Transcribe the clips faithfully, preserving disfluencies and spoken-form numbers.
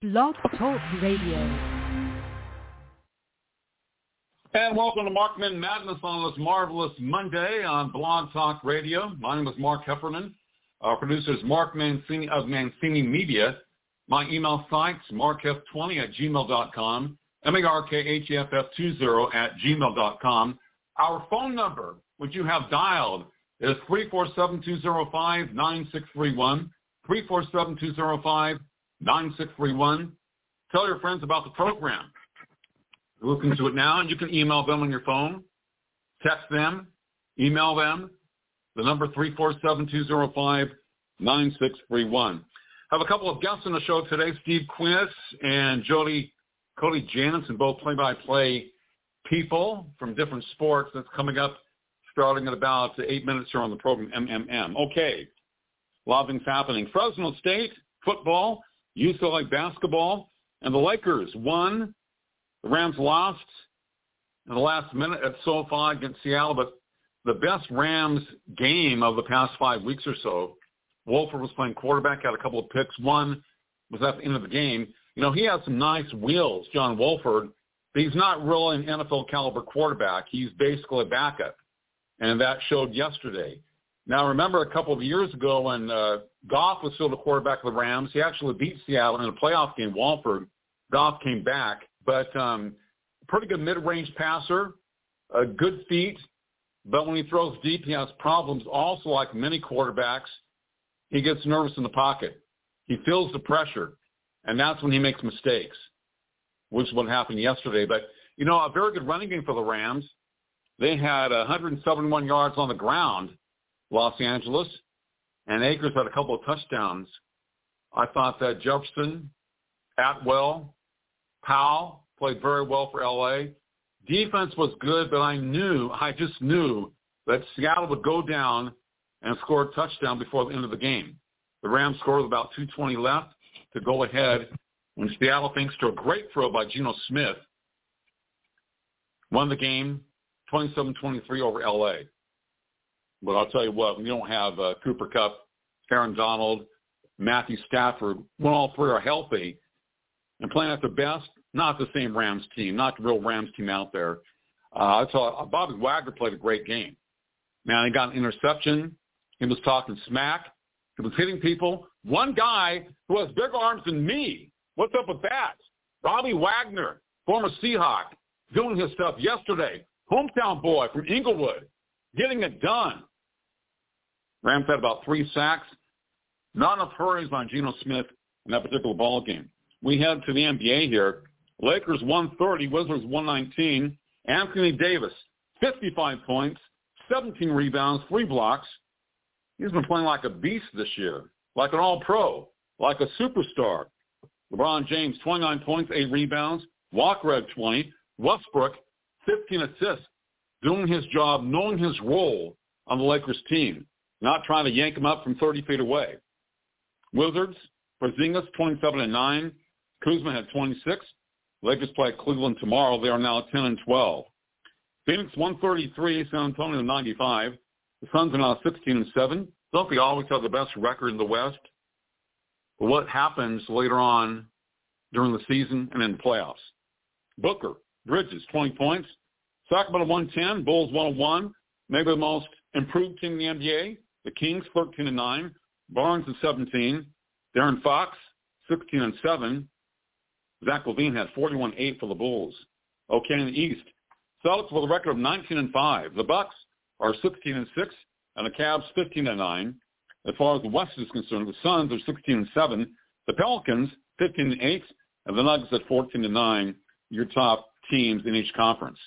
Blog Talk Radio. And welcome to Markman Madness on this marvelous Monday on Blog Talk Radio. My name is Mark Heffernan. Our producer is Mark Mancini of Mancini Media. My email site's mark f twenty at gmail dot com, M A R K H E F F twenty at gmail dot com. Our phone number, which you have dialed, is three four seven, two zero five, nine six three one, three four seven, two zero five, nine six three one. Tell your friends about the program. Look into it now, and you can email them on your phone, text them, email them. The number three four seven, two zero five, nine six three one. I have a couple of guests on the show today, Steve Quinnis and Jody Cody Jansen, both play-by-play people from different sports. That's coming up starting at about eight minutes here on the program, M M M. Okay, a lot of things happening. Fresno State football, U C L A basketball, and the Lakers won. The Rams lost in the last minute at SoFi against Seattle, but the best Rams game of the past five weeks or so, Wolford was playing quarterback, had a couple of picks. One was at the end of the game. You know, he has some nice wheels, John Wolford, but he's not really an N F L caliber quarterback. He's basically a backup, and that showed yesterday. Now, remember a couple of years ago when uh, Goff was still the quarterback of the Rams, he actually beat Seattle in a playoff game. Wolford, Goff came back, but um, pretty good mid-range passer, a good feet, but when he throws deep, he has problems. Also, like many quarterbacks, he gets nervous in the pocket. He feels the pressure, and that's when he makes mistakes, which is what happened yesterday. But, you know, a very good running game for the Rams. They had one hundred seventy-one yards on the ground, Los Angeles, and Akers had a couple of touchdowns. I thought that Jefferson, Atwell, Powell played very well for L A. Defense was good, but I knew, I just knew that Seattle would go down and score a touchdown before the end of the game. The Rams scored with about two twenty left to go ahead when Seattle, thanks to a great throw by Geno Smith, won the game twenty-seven twenty-three over L A. But I'll tell you what, when you don't have uh, Cooper Kupp, Aaron Donald, Matthew Stafford, when all three are healthy and playing at their best, not the same Rams team, not the real Rams team out there. Uh, I saw uh, Bobby Wagner played a great game. Man, he got an interception. He was talking smack. He was hitting people. One guy who has bigger arms than me. What's up with that? Bobby Wagner, former Seahawk, doing his stuff yesterday. Hometown boy from Inglewood, getting it done. Rams had about three sacks. Not enough hurries on Geno Smith in that particular ball game. We head to the N B A here. Lakers one thirty, Wizards one nineteen. Anthony Davis, fifty-five points, seventeen rebounds, three blocks. He's been playing like a beast this year, like an all-pro, like a superstar. LeBron James, twenty-nine points, eight rebounds. Walker had twenty. Westbrook, fifteen assists, doing his job, knowing his role on the Lakers team, not trying to yank him up from thirty feet away. Wizards, Porzingis, twenty-seven and nine. Kuzma had twenty-six. Lakers play at Cleveland tomorrow. They are now ten and twelve. Phoenix one thirty-three, San Antonio ninety-five. The Suns are now sixteen and seven. Don't they always have the best record in the West? But what happens later on during the season and in the playoffs? Booker, Bridges, twenty points. Sacramento one ten, Bulls one oh one. Maybe the most improved team in the N B A. The Kings thirteen and nine. Barnes is seventeen. Darren Fox, sixteen and seven. Zach LaVine had forty-one eight for the Bulls. Okay, in the East, Celtics with a record of nineteen and five. The Bucks are sixteen and six, and the Cavs fifteen and nine. As far as the West is concerned, the Suns are sixteen and seven. The Pelicans fifteen and eight, and the Nuggets at fourteen and nine. Your top teams in each conference.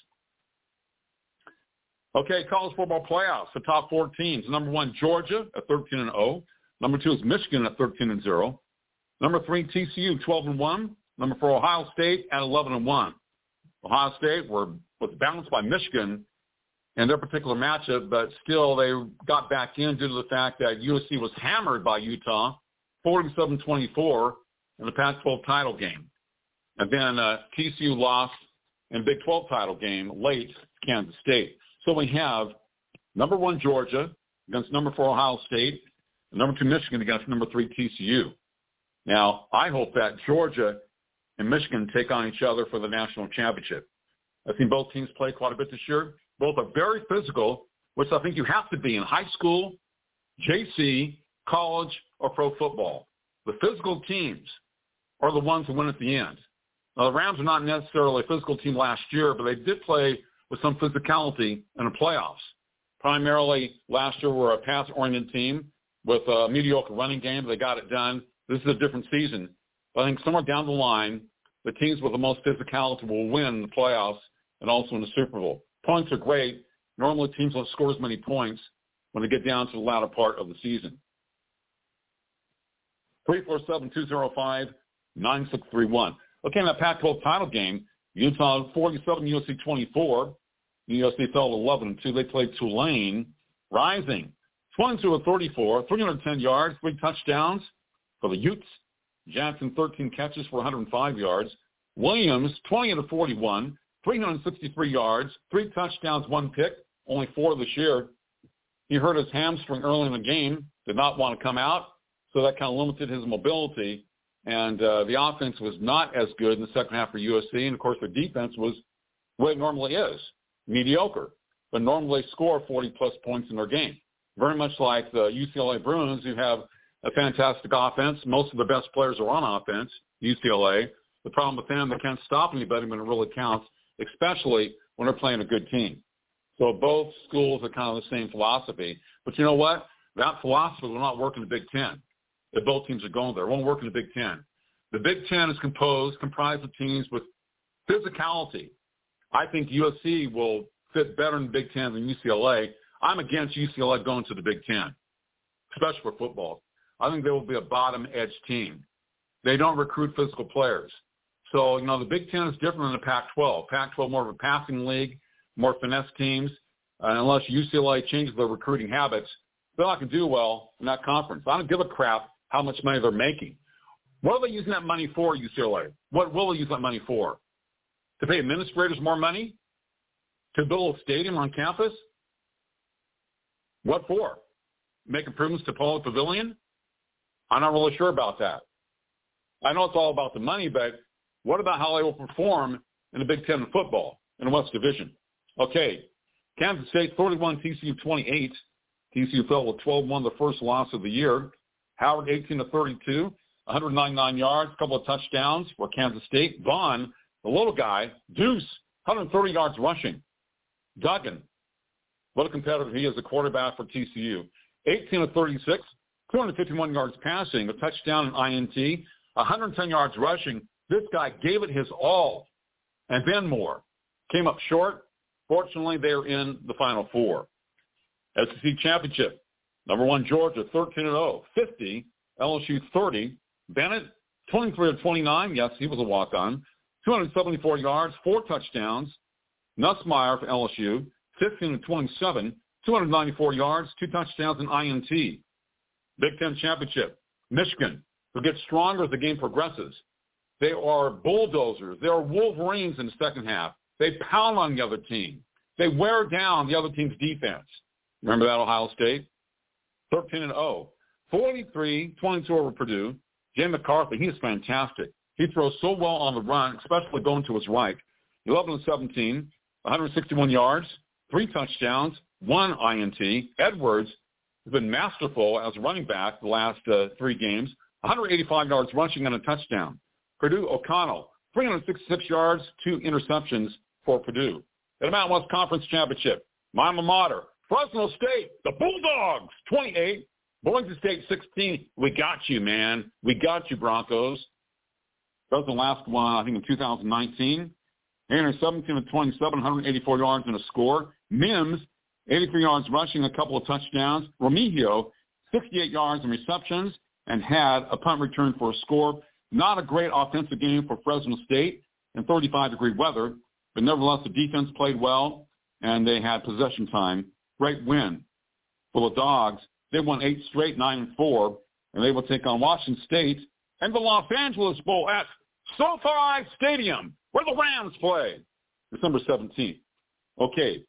Okay, college football playoffs. The top four teams. Number one, Georgia at thirteen and oh. Number two is Michigan at thirteen and oh. Number three, T C U, twelve and one. Number four, Ohio State at eleven and one. Ohio State were was bounced by Michigan in their particular matchup, but still they got back in due to the fact that U S C was hammered by Utah, forty-seven twenty-four in the Pac twelve title game. And then uh, T C U lost in the Big twelve title game late to Kansas State. So we have number one Georgia against number four Ohio State, and number two Michigan against number three T C U. Now, I hope that Georgia and Michigan take on each other for the national championship. I've seen both teams play quite a bit this year. Both are very physical, which I think you have to be in high school, J C, college, or pro football. The physical teams are the ones who win at the end. Now, the Rams are not necessarily a physical team last year, but they did play with some physicality in the playoffs. Primarily, last year were a pass-oriented team with a mediocre running game. They got it done. This is a different season. But I think somewhere down the line, the teams with the most physicality will win the playoffs and also in the Super Bowl. Points are great. Normally, teams don't score as many points when they get down to the latter part of the season. three four seven, two zero five, nine six three one. Okay, in that Pac twelve title game, Utah forty-seven, U S C twenty-four. U S C fell to eleven and two. They played Tulane, rising twenty-two of thirty-four, three hundred ten yards, three touchdowns for the Utes. Jackson, thirteen catches for one hundred five yards. Williams, twenty of forty-one, three hundred sixty-three yards, three touchdowns, one pick, only four this year. He hurt his hamstring early in the game, did not want to come out, so that kind of limited his mobility. And uh, the offense was not as good in the second half for U S C. And, of course, the defense was what it normally is, mediocre. But normally they score forty-plus points in their game, very much like the U C L A Bruins, who have a fantastic offense. Most of the best players are on offense, U C L A. The problem with them, they can't stop anybody when it really counts, especially when they're playing a good team. So both schools are kind of the same philosophy. But you know what? That philosophy will not work in the Big Ten if both teams are going there. It won't work in the Big Ten. The Big Ten is composed, comprised of teams with physicality. I think U S C will fit better in the Big Ten than U C L A. I'm against U C L A going to the Big Ten, especially for football. I think they will be a bottom-edge team. They don't recruit physical players. So, you know, the Big Ten is different than the Pac twelve. Pac twelve more of a passing league, more finesse teams. Uh, unless U C L A changes their recruiting habits, they're not going to do well in that conference. I don't give a crap how much money they're making. What are they using that money for, U C L A? What will they use that money for? To pay administrators more money? To build a stadium on campus? What for? Make improvements to Polo Pavilion? I'm not really sure about that. I know it's all about the money, but what about how they will perform in the Big Ten in football in the West Division? Okay, Kansas State thirty-one, T C U twenty-eight. T C U fell with twelve one, the first loss of the year. Howard eighteen to thirty-two, one hundred ninety-nine yards, a couple of touchdowns for Kansas State. Vaughn, the little guy, Deuce, one hundred thirty yards rushing. Duggan, what a competitor he is, a quarterback for T C U. eighteen to thirty-six, two hundred fifty-one yards passing, a touchdown and I N T, one hundred ten yards rushing. This guy gave it his all. And then more. Came up short. Fortunately, they're in the Final Four. S E C Championship. Number one, Georgia, thirteen and oh, fifty. L S U, thirty. Bennett, twenty-three of twenty-nine. Yes, he was a walk-on. two hundred seventy-four yards, four touchdowns. Nussmeier for L S U, fifteen of twenty-seven. two hundred ninety-four yards, two touchdowns, and I N T. Big Ten Championship. Michigan, who gets stronger as the game progresses. They are bulldozers. They are Wolverines in the second half. They pound on the other team. They wear down the other team's defense. Remember that, Ohio State? thirteen and oh. forty-three twenty-two over Purdue. Jay McCarthy, he is fantastic. He throws so well on the run, especially going to his right. eleven and seventeen, one hundred sixty-one yards, three touchdowns, one I N T. Edwards has been masterful as a running back the last uh, three games. one hundred eighty-five yards rushing and a touchdown. Purdue O'Connell, three hundred sixty-six yards, two interceptions for Purdue. The Mountain West Conference Championship, my alma mater, Fresno State, the Bulldogs, twenty-eight. Boise State, sixteen. We got you, man. We got you, Broncos. That was the last one, I think, in two thousand nineteen. seventeen of twenty-seven, one hundred eighty-four yards and a score. Mims, eighty-three yards rushing, a couple of touchdowns. Remigio, sixty-eight yards and receptions, and had a punt return for a score. Not a great offensive game for Fresno State in thirty-five degree weather, but nevertheless the defense played well, and they had possession time. Great win for the Dogs. They won eight straight, nine and four, and they will take on Washington State and the Los Angeles Bowl at SoFi Stadium, where the Rams play, December seventeenth. Okay,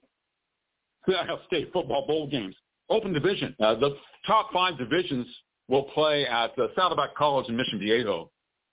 State football bowl games. Open division. Uh, the top five divisions will play at uh, Saddleback College in Mission Viejo.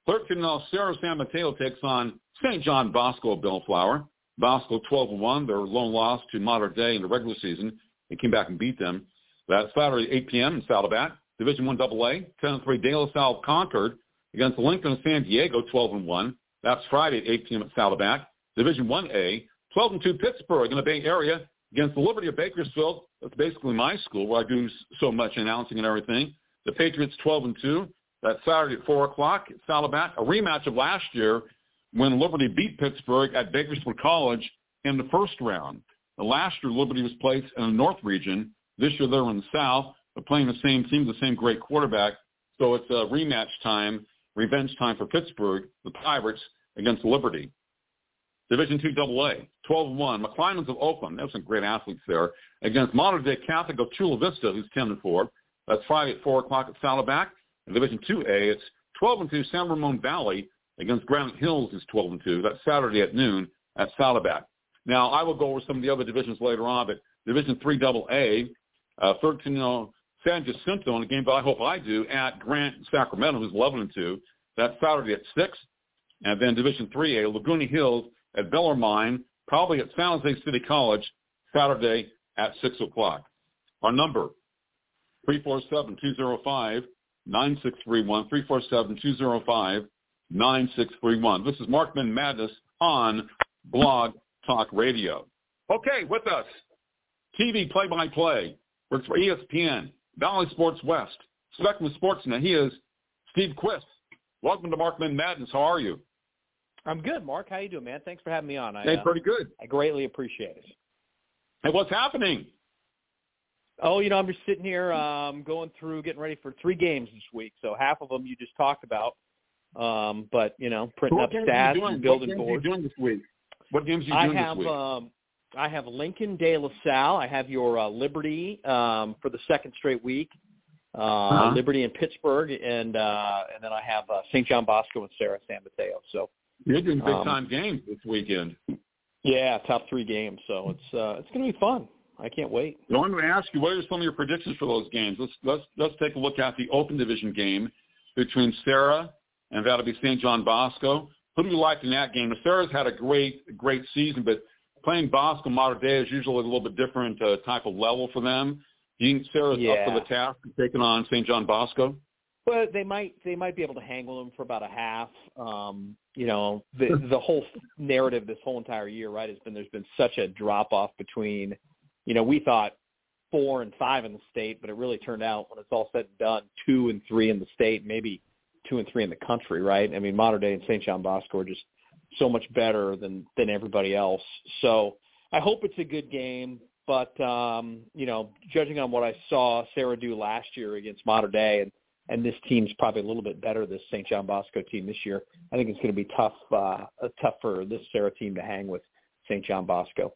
thirteen and oh, Sarah San Mateo takes on Saint John Bosco of Bellflower. Bosco twelve and one, their lone loss to Mater Dei in the regular season. They came back and beat them. That's Saturday, eight p.m. in Saddleback. Division one double A, ten and three De La Salle Concord against Lincoln of San Diego, twelve and one. That's Friday at eight p.m. at Saddleback. Division one A, twelve and two Pittsburgh in the Bay Area against the Liberty of Bakersfield. That's basically my school where I do so much announcing and everything. The Patriots twelve and two. That's Saturday at four o'clock at Saddleback. A rematch of last year when Liberty beat Pittsburgh at Bakersfield College in the first round. The last year, Liberty was placed in the North region. This year, they're in the South. They're playing the same team, the same great quarterback. So it's a rematch time, revenge time for Pittsburgh, the Pirates, against Liberty. Division two double A, twelve and one. McClymonds of Oakland, there's some great athletes there, against Mater Dei Catholic of Chula Vista, who's ten and four. That's Friday at four o'clock at Saddleback. In Division two A, it's twelve and two San Ramon Valley against Granite Hills, who's twelve and two. That's Saturday at noon at Saddleback. Now, I will go over some of the other divisions later on, but Division three double A, uh, thirteen and oh San Jacinto in a game that I hope I do at Grant Sacramento, who's eleven and two. That's Saturday at six. And then Division three A, Laguna Hills at Bellarmine, probably at San Jose City College, Saturday at six o'clock. Our number, three four seven, two oh five, nine six three one, three four seven, two oh five, nine six three one. This is Markman Madness on Blog Talk Radio. Okay, with us, T V play-by-play, works for E S P N, Valley Sports West, Spectrum Sportsnet. He is Steve Quist. Welcome to Markman Madness. How are you? I'm good, Mark. How you doing, man? Thanks for having me on. I, hey, uh, pretty good. I greatly appreciate it. Hey, what's happening? Oh, you know, I'm just sitting here um, going through, getting ready for three games this week. So half of them you just talked about, um, but, you know, printing up stats and building boards. What games are you doing this week? What games are you doing I have, this week? Um, I have Lincoln De La Salle. I have your uh, Liberty um, for the second straight week. Uh, uh-huh. Liberty in Pittsburgh, and uh, and then I have uh, Saint John Bosco and Sarah San Mateo. So you're doing big time um, games this weekend. Yeah, top three games. So it's uh, it's going to be fun. I can't wait. So I'm going to ask you, what are some of your predictions for those games? Let's let's let's take a look at the Open Division game between Sarah and that'll be Saint John Bosco. Who do you like in that game? Sarah's had a great great season, but playing Bosco Mater Dei is usually a little bit different uh, type of level for them. Do you think Sarah's yeah. up for the task of taking on Saint John Bosco? Well, they might they might be able to hang with them for about a half. Um, you know, the the whole narrative this whole entire year, right, has been there's been such a drop off between, you know, we thought four and five in the state, but it really turned out when it's all said and done, two and three in the state, maybe two and three in the country, right? I mean, Mater Dei and Saint John Bosco are just so much better than than everybody else. So I hope it's a good game. But, um, you know, judging on what I saw Sarah do last year against Mater Dei, and, and this team's probably a little bit better, this Saint John Bosco team this year, I think it's going to be tough, uh, tough for this Sarah team to hang with Saint John Bosco.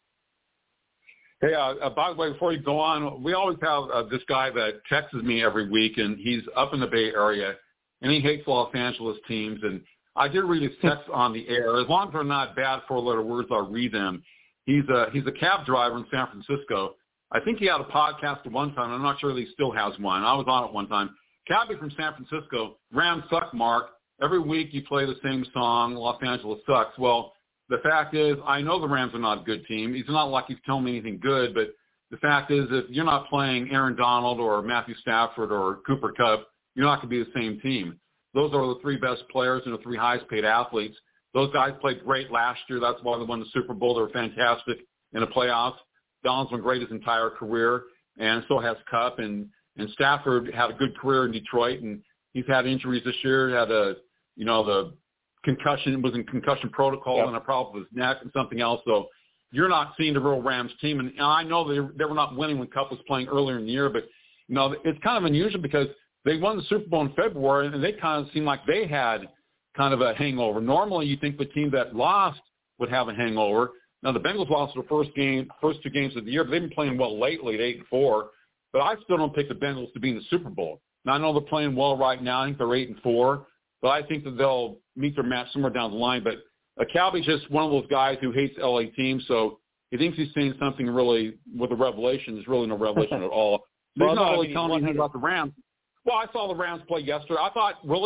Hey, uh, uh, by the way, before you go on, we always have uh, this guy that texts me every week, and he's up in the Bay Area, and he hates Los Angeles teams. And I did read his texts on the air. As long as they're not bad four-letter words, I'll read them. He's a he's a cab driver in San Francisco. I think he had a podcast at one time. I'm not sure that he still has one. I was on it one time. Cabbie from San Francisco, Rams suck, Mark. Every week you play the same song, Los Angeles sucks. Well, the fact is, I know the Rams are not a good team. It's not like he's telling me anything good, but the fact is if you're not playing Aaron Donald or Matthew Stafford or Cooper Kupp, you're not going to be the same team. Those are the three best players and the three highest paid athletes. Those guys played great last year. That's why they won the Super Bowl. They were fantastic in the playoffs. Donald's been great his entire career, and so has Kupp. And, and Stafford had a good career in Detroit, and he's had injuries this year. He had a, you know, the concussion, was in concussion protocol yep. and a problem with his neck and something else. So you're not seeing the real Rams team. And I know they, they were not winning when Kupp was playing earlier in the year, but, you know, it's kind of unusual because they won the Super Bowl in February, and they kind of seemed like they had – kind of a hangover. Normally, you think the team that lost would have a hangover. Now, the Bengals lost their first game, first two games of the year, but they've been playing well lately at eight and four. But I still don't pick the Bengals to be in the Super Bowl. Now, I know they're playing well right now. I think they're eight and four, but I think that they'll meet their match somewhere down the line. But uh, Calby's just one of those guys who hates L A teams, so he thinks he's saying something really with a revelation. There's really no revelation at all. So well, he's not no, really I mean, telling me anything about the Rams. Well, I saw the Rams play yesterday. I thought, really,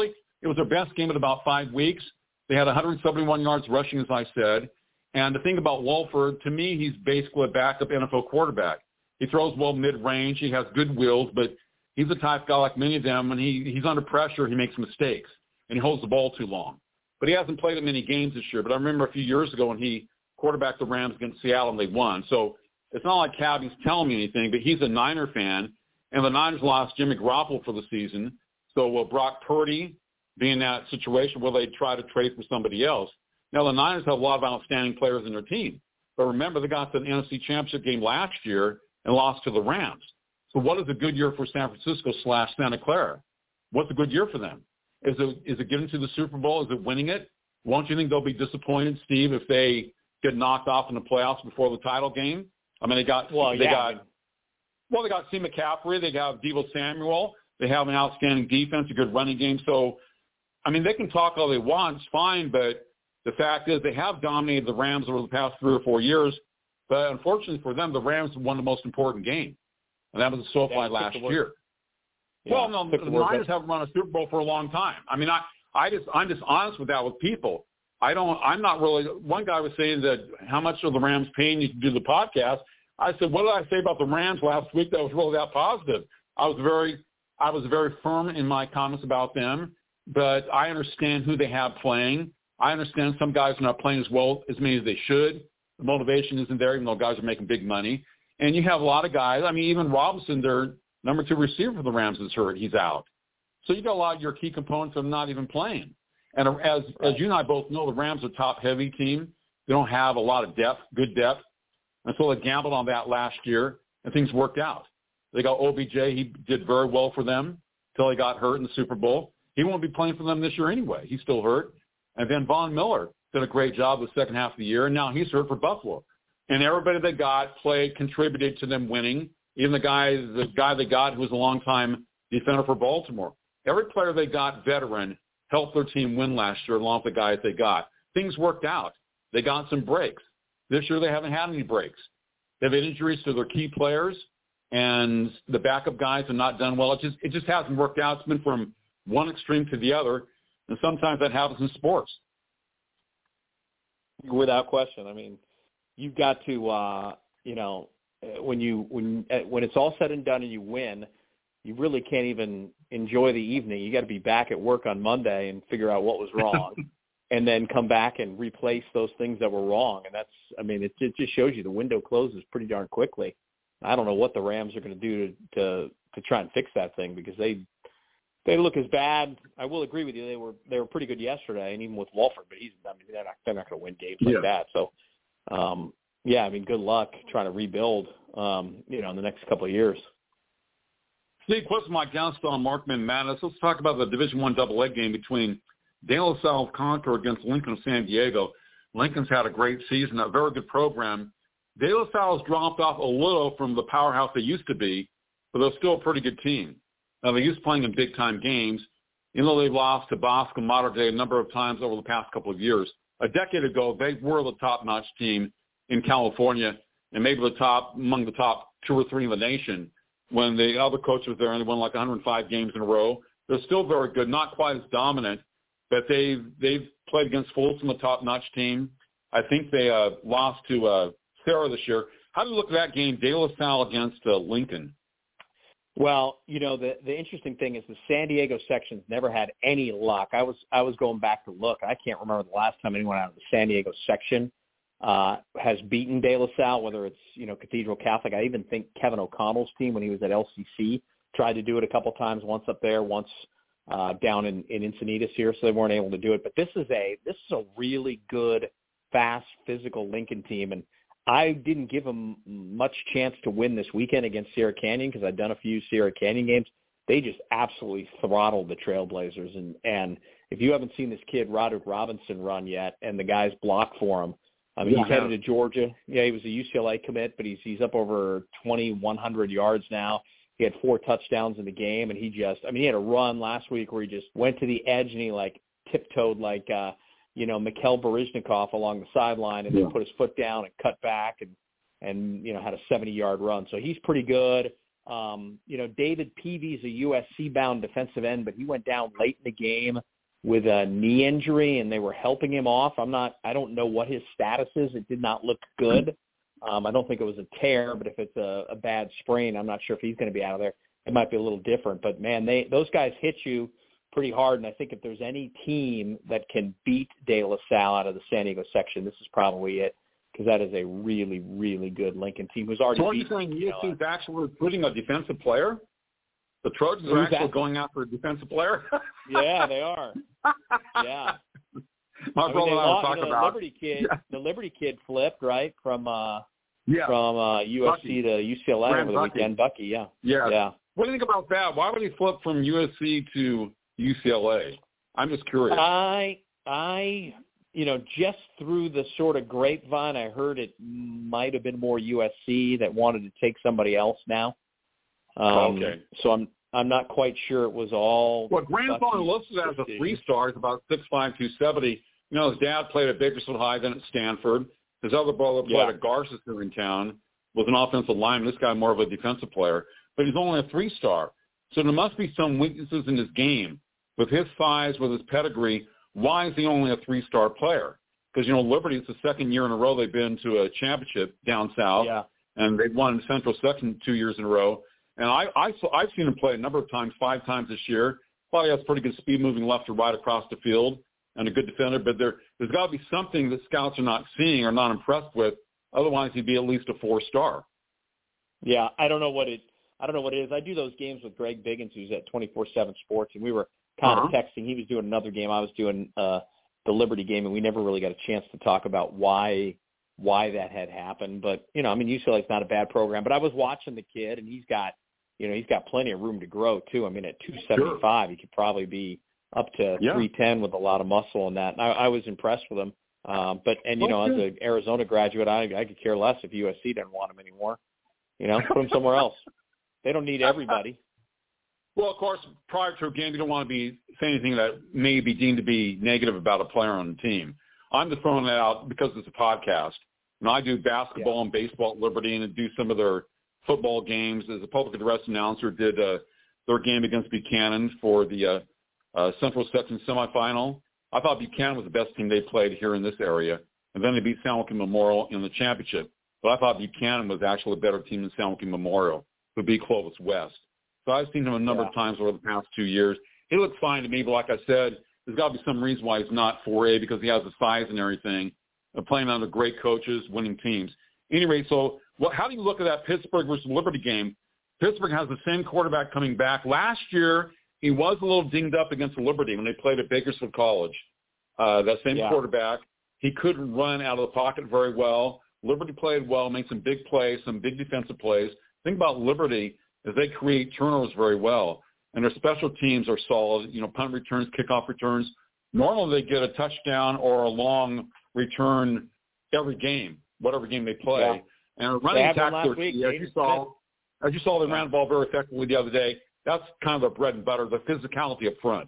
It was their best game in about five weeks. They had one hundred seventy-one yards rushing, as I said. And the thing about Wolford, to me, he's basically a backup N F L quarterback. He throws well mid-range. He has good wheels, but he's the type of guy like many of them. When he, he's under pressure, he makes mistakes, and he holds the ball too long. But he hasn't played in many games this year. But I remember a few years ago when he quarterbacked the Rams against Seattle, and they won. So it's not like Cabby's telling me anything, but he's a Niner fan, and the Niners lost Jimmy Garoppolo for the season. So will Brock Purdy be in that situation where they try to trade for somebody else? Now, the Niners have a lot of outstanding players in their team. But remember, they got to the N F C Championship game last year and lost to the Rams. So what is a good year for San Francisco slash Santa Clara? What's a good year for them? Is it, is it getting to the Super Bowl? Is it winning it? Won't you think they'll be disappointed, Steve, if they get knocked off in the playoffs before the title game? I mean, they got well, they yeah, got I mean, well, they got C. McCaffrey, they got Deebo Samuel, they have an outstanding defense, a good running game. So, I mean, they can talk all they want, it's fine, but the fact is they have dominated the Rams over the past three or four years. But unfortunately for them, the Rams won the most important game, and that was the SoFi yeah, last year. Yeah, well, no, the, the Niners haven't run a Super Bowl for a long time. I mean, I, I just, I'm just honest with that with people. I don't, I'm not really. One guy was saying that how much are the Rams paying you to do the podcast? I said, what did I say about the Rams last week that was really that positive? I was very, I was very firm in my comments about them, but I understand who they have playing. I understand some guys are not playing as well as many as they should. The motivation isn't there, even though guys are making big money. And you have a lot of guys. I mean, even Robinson, their number two receiver for the Rams, is hurt. He's out. So you got a lot of your key components of not even playing. And as as you and I both know, the Rams are a top-heavy team. They don't have a lot of depth, good depth. And so they gambled on that last year, and things worked out. They got O B J. He did very well for them until he got hurt in the Super Bowl. He won't be playing for them this year anyway. He's still hurt. And then Von Miller did a great job the second half of the year, and now he's hurt for Buffalo. And everybody they got played, contributed to them winning. Even the guy, the guy they got who was a longtime defender for Baltimore. Every player they got, veteran, helped their team win last year along with the guys they got. Things worked out. They got some breaks. This year they haven't had any breaks. They've had injuries to their key players, and the backup guys have not done well. It just, it just hasn't worked out. It's been from one extreme to the other, and sometimes that happens in sports. Without question. I mean, you've got to, uh, you know, when you when when it's all said and done and you win, you really can't even enjoy the evening. You got to be back at work on Monday and figure out what was wrong, and then come back and replace those things that were wrong. And that's, I mean, it, it just shows you the window closes pretty darn quickly. I don't know what the Rams are going to do to, to to try and fix that thing, because they they look as bad. I will agree with you. They were they were pretty good yesterday, and even with Wolford, but he's I mean they're not they're not going to win games like yeah. that. So, um, yeah, I mean, good luck trying to rebuild, um, you know, in the next couple of years. Steve Quist, Mike Johnstone, Markman Madness. Let's talk about the Division One double leg game between De La Salle of Concord against Lincoln of San Diego. Lincoln's had a great season, a very good program. De La Salle's dropped off a little from the powerhouse they used to be, but they're still a pretty good team. Now, they're used to playing in big-time games. You know, they've lost to Bosco Mater Dei a number of times over the past couple of years. A decade ago, they were the top-notch team in California, and maybe the top among the top two or three in the nation. When the other coach was there, and they won like one hundred five games in a row. They're still very good, not quite as dominant, but they've, they've played against Folsom, a top-notch team. I think they uh, lost to uh, Sarah this year. How do you look at that game, De La Salle against uh, Lincoln? Well, you know, the the interesting thing is the San Diego section's never had any luck. I was I was going back to look. I can't remember the last time anyone out of the San Diego section uh, has beaten De La Salle, whether it's, you know, Cathedral Catholic. I even think Kevin O'Connell's team, when he was at L C C, tried to do it a couple times, once up there, once uh, down in, in Encinitas here, so they weren't able to do it. But this is a this is a really good, fast, physical Lincoln team, and I didn't give them much chance to win this weekend against Sierra Canyon because I'd done a few Sierra Canyon games. They just absolutely throttled the Trailblazers. And, and if you haven't seen this kid, Roderick Robinson, run yet, and the guys block for him, I mean, yeah, he's headed to Georgia. Yeah, he was a U C L A commit, but he's he's up over twenty-one hundred yards now. He had four touchdowns in the game, and he just – I mean, he had a run last week where he just went to the edge and he, like, tiptoed like uh, – you know, Mikhail Baryshnikov along the sideline, and yeah. then put his foot down and cut back and, and, you know, had a seventy-yard run. So he's pretty good. Um, you know, David Peavy's a U S C-bound defensive end, but he went down late in the game with a knee injury, and they were helping him off. I'm not. I don't know what his status is. It did not look good. Um, I don't think it was a tear, but if it's a, a bad sprain, I'm not sure if he's going to be out of there. It might be a little different. But man, they those guys hit you pretty hard, and I think if there's any team that can beat De La Salle out of the San Diego section, this is probably it, because that is a really, really good Lincoln team who's already. So are you beaten, saying you U S C is actually recruiting a defensive player? The Trojans are actually going after a defensive player? Yeah, they are. Yeah. My I brother mean, and I lost, were talking you know, the about Liberty kid. Yeah. The Liberty kid flipped right from uh, yeah. from uh, U S C Bucky. to U C L A Graham over the Bucky. weekend. Bucky, yeah. Yeah. Yeah. What do you think about that? Why would he flip from U S C to U C L A? I'm just curious. I I you know, just through the sort of grapevine, I heard it might have been more U S C that wanted to take somebody else now. Um, okay. So I'm I'm not quite sure it was all. Well, Graham's only listed as a three-star. He's about six five, two seventy. You know, his dad played at Bakersfield High, then at Stanford. His other brother played Yeah. at Garces here in town, was an offensive lineman. This guy more of a defensive player. But he's only a three-star. So there must be some weaknesses in his game. With his size, with his pedigree, why is he only a three-star player? Because, you know, Liberty, it's the second year in a row they've been to a championship down south. Yeah. And they've won Central Section two years in a row. And I, I, I've seen him play a number of times, five times this year. Probably has pretty good speed moving left to right across the field and a good defender. But there, there's got to be something that scouts are not seeing or not impressed with. Otherwise, he'd be at least a four-star. Yeah, I don't know what it. I don't know what it is. I do those games with Greg Biggins, who's at twenty-four seven Sports, and we were kind uh-huh. of texting. He was doing another game. I was doing uh, the Liberty game, and we never really got a chance to talk about why why that had happened. But you know, I mean, U C L A is not a bad program. But I was watching the kid, and he's got. You know, he's got plenty of room to grow, too. I mean, at two seventy-five, sure. He could probably be up to yeah. three ten with a lot of muscle and that. And I, I was impressed with him. Um, but, and, you know, as an Arizona graduate, I, I could care less if U S C didn't want him anymore. You know, put him somewhere else. They don't need everybody. Well, of course, prior to a game, you don't want to be saying anything that may be deemed to be negative about a player on the team. I'm just throwing that out because it's a podcast. And I do basketball yeah. and baseball at Liberty and do some of their football games. As a public address announcer, did uh, their game against Buchanan for the uh, uh, Central Section semifinal. I thought Buchanan was the best team they played here in this area, and then they beat San Joaquin Memorial in the championship. But I thought Buchanan was actually a better team than San Joaquin Memorial, who beat Clovis West. So I've seen him a number yeah. of times over the past two years. He looks fine to me, but like I said, there's got to be some reason why he's not four A because he has the size and everything, uh, playing under great coaches, winning teams. Anyway, so well, how do you look at that Pittsburgh versus Liberty game? Pittsburgh has the same quarterback coming back. Last year, he was a little dinged up against Liberty when they played at Bakersfield College. Uh, that same yeah. quarterback, he couldn't run out of the pocket very well. Liberty played well, made some big plays, some big defensive plays. The thing about Liberty is they create turnovers very well, and their special teams are solid. You know, punt returns, kickoff returns. Normally, they get a touchdown or a long return every game, whatever game they play. Yeah. And running attack, as week, you saw, as you saw, they ran the ball very effectively the other day. That's kind of the bread and butter, the physicality up front.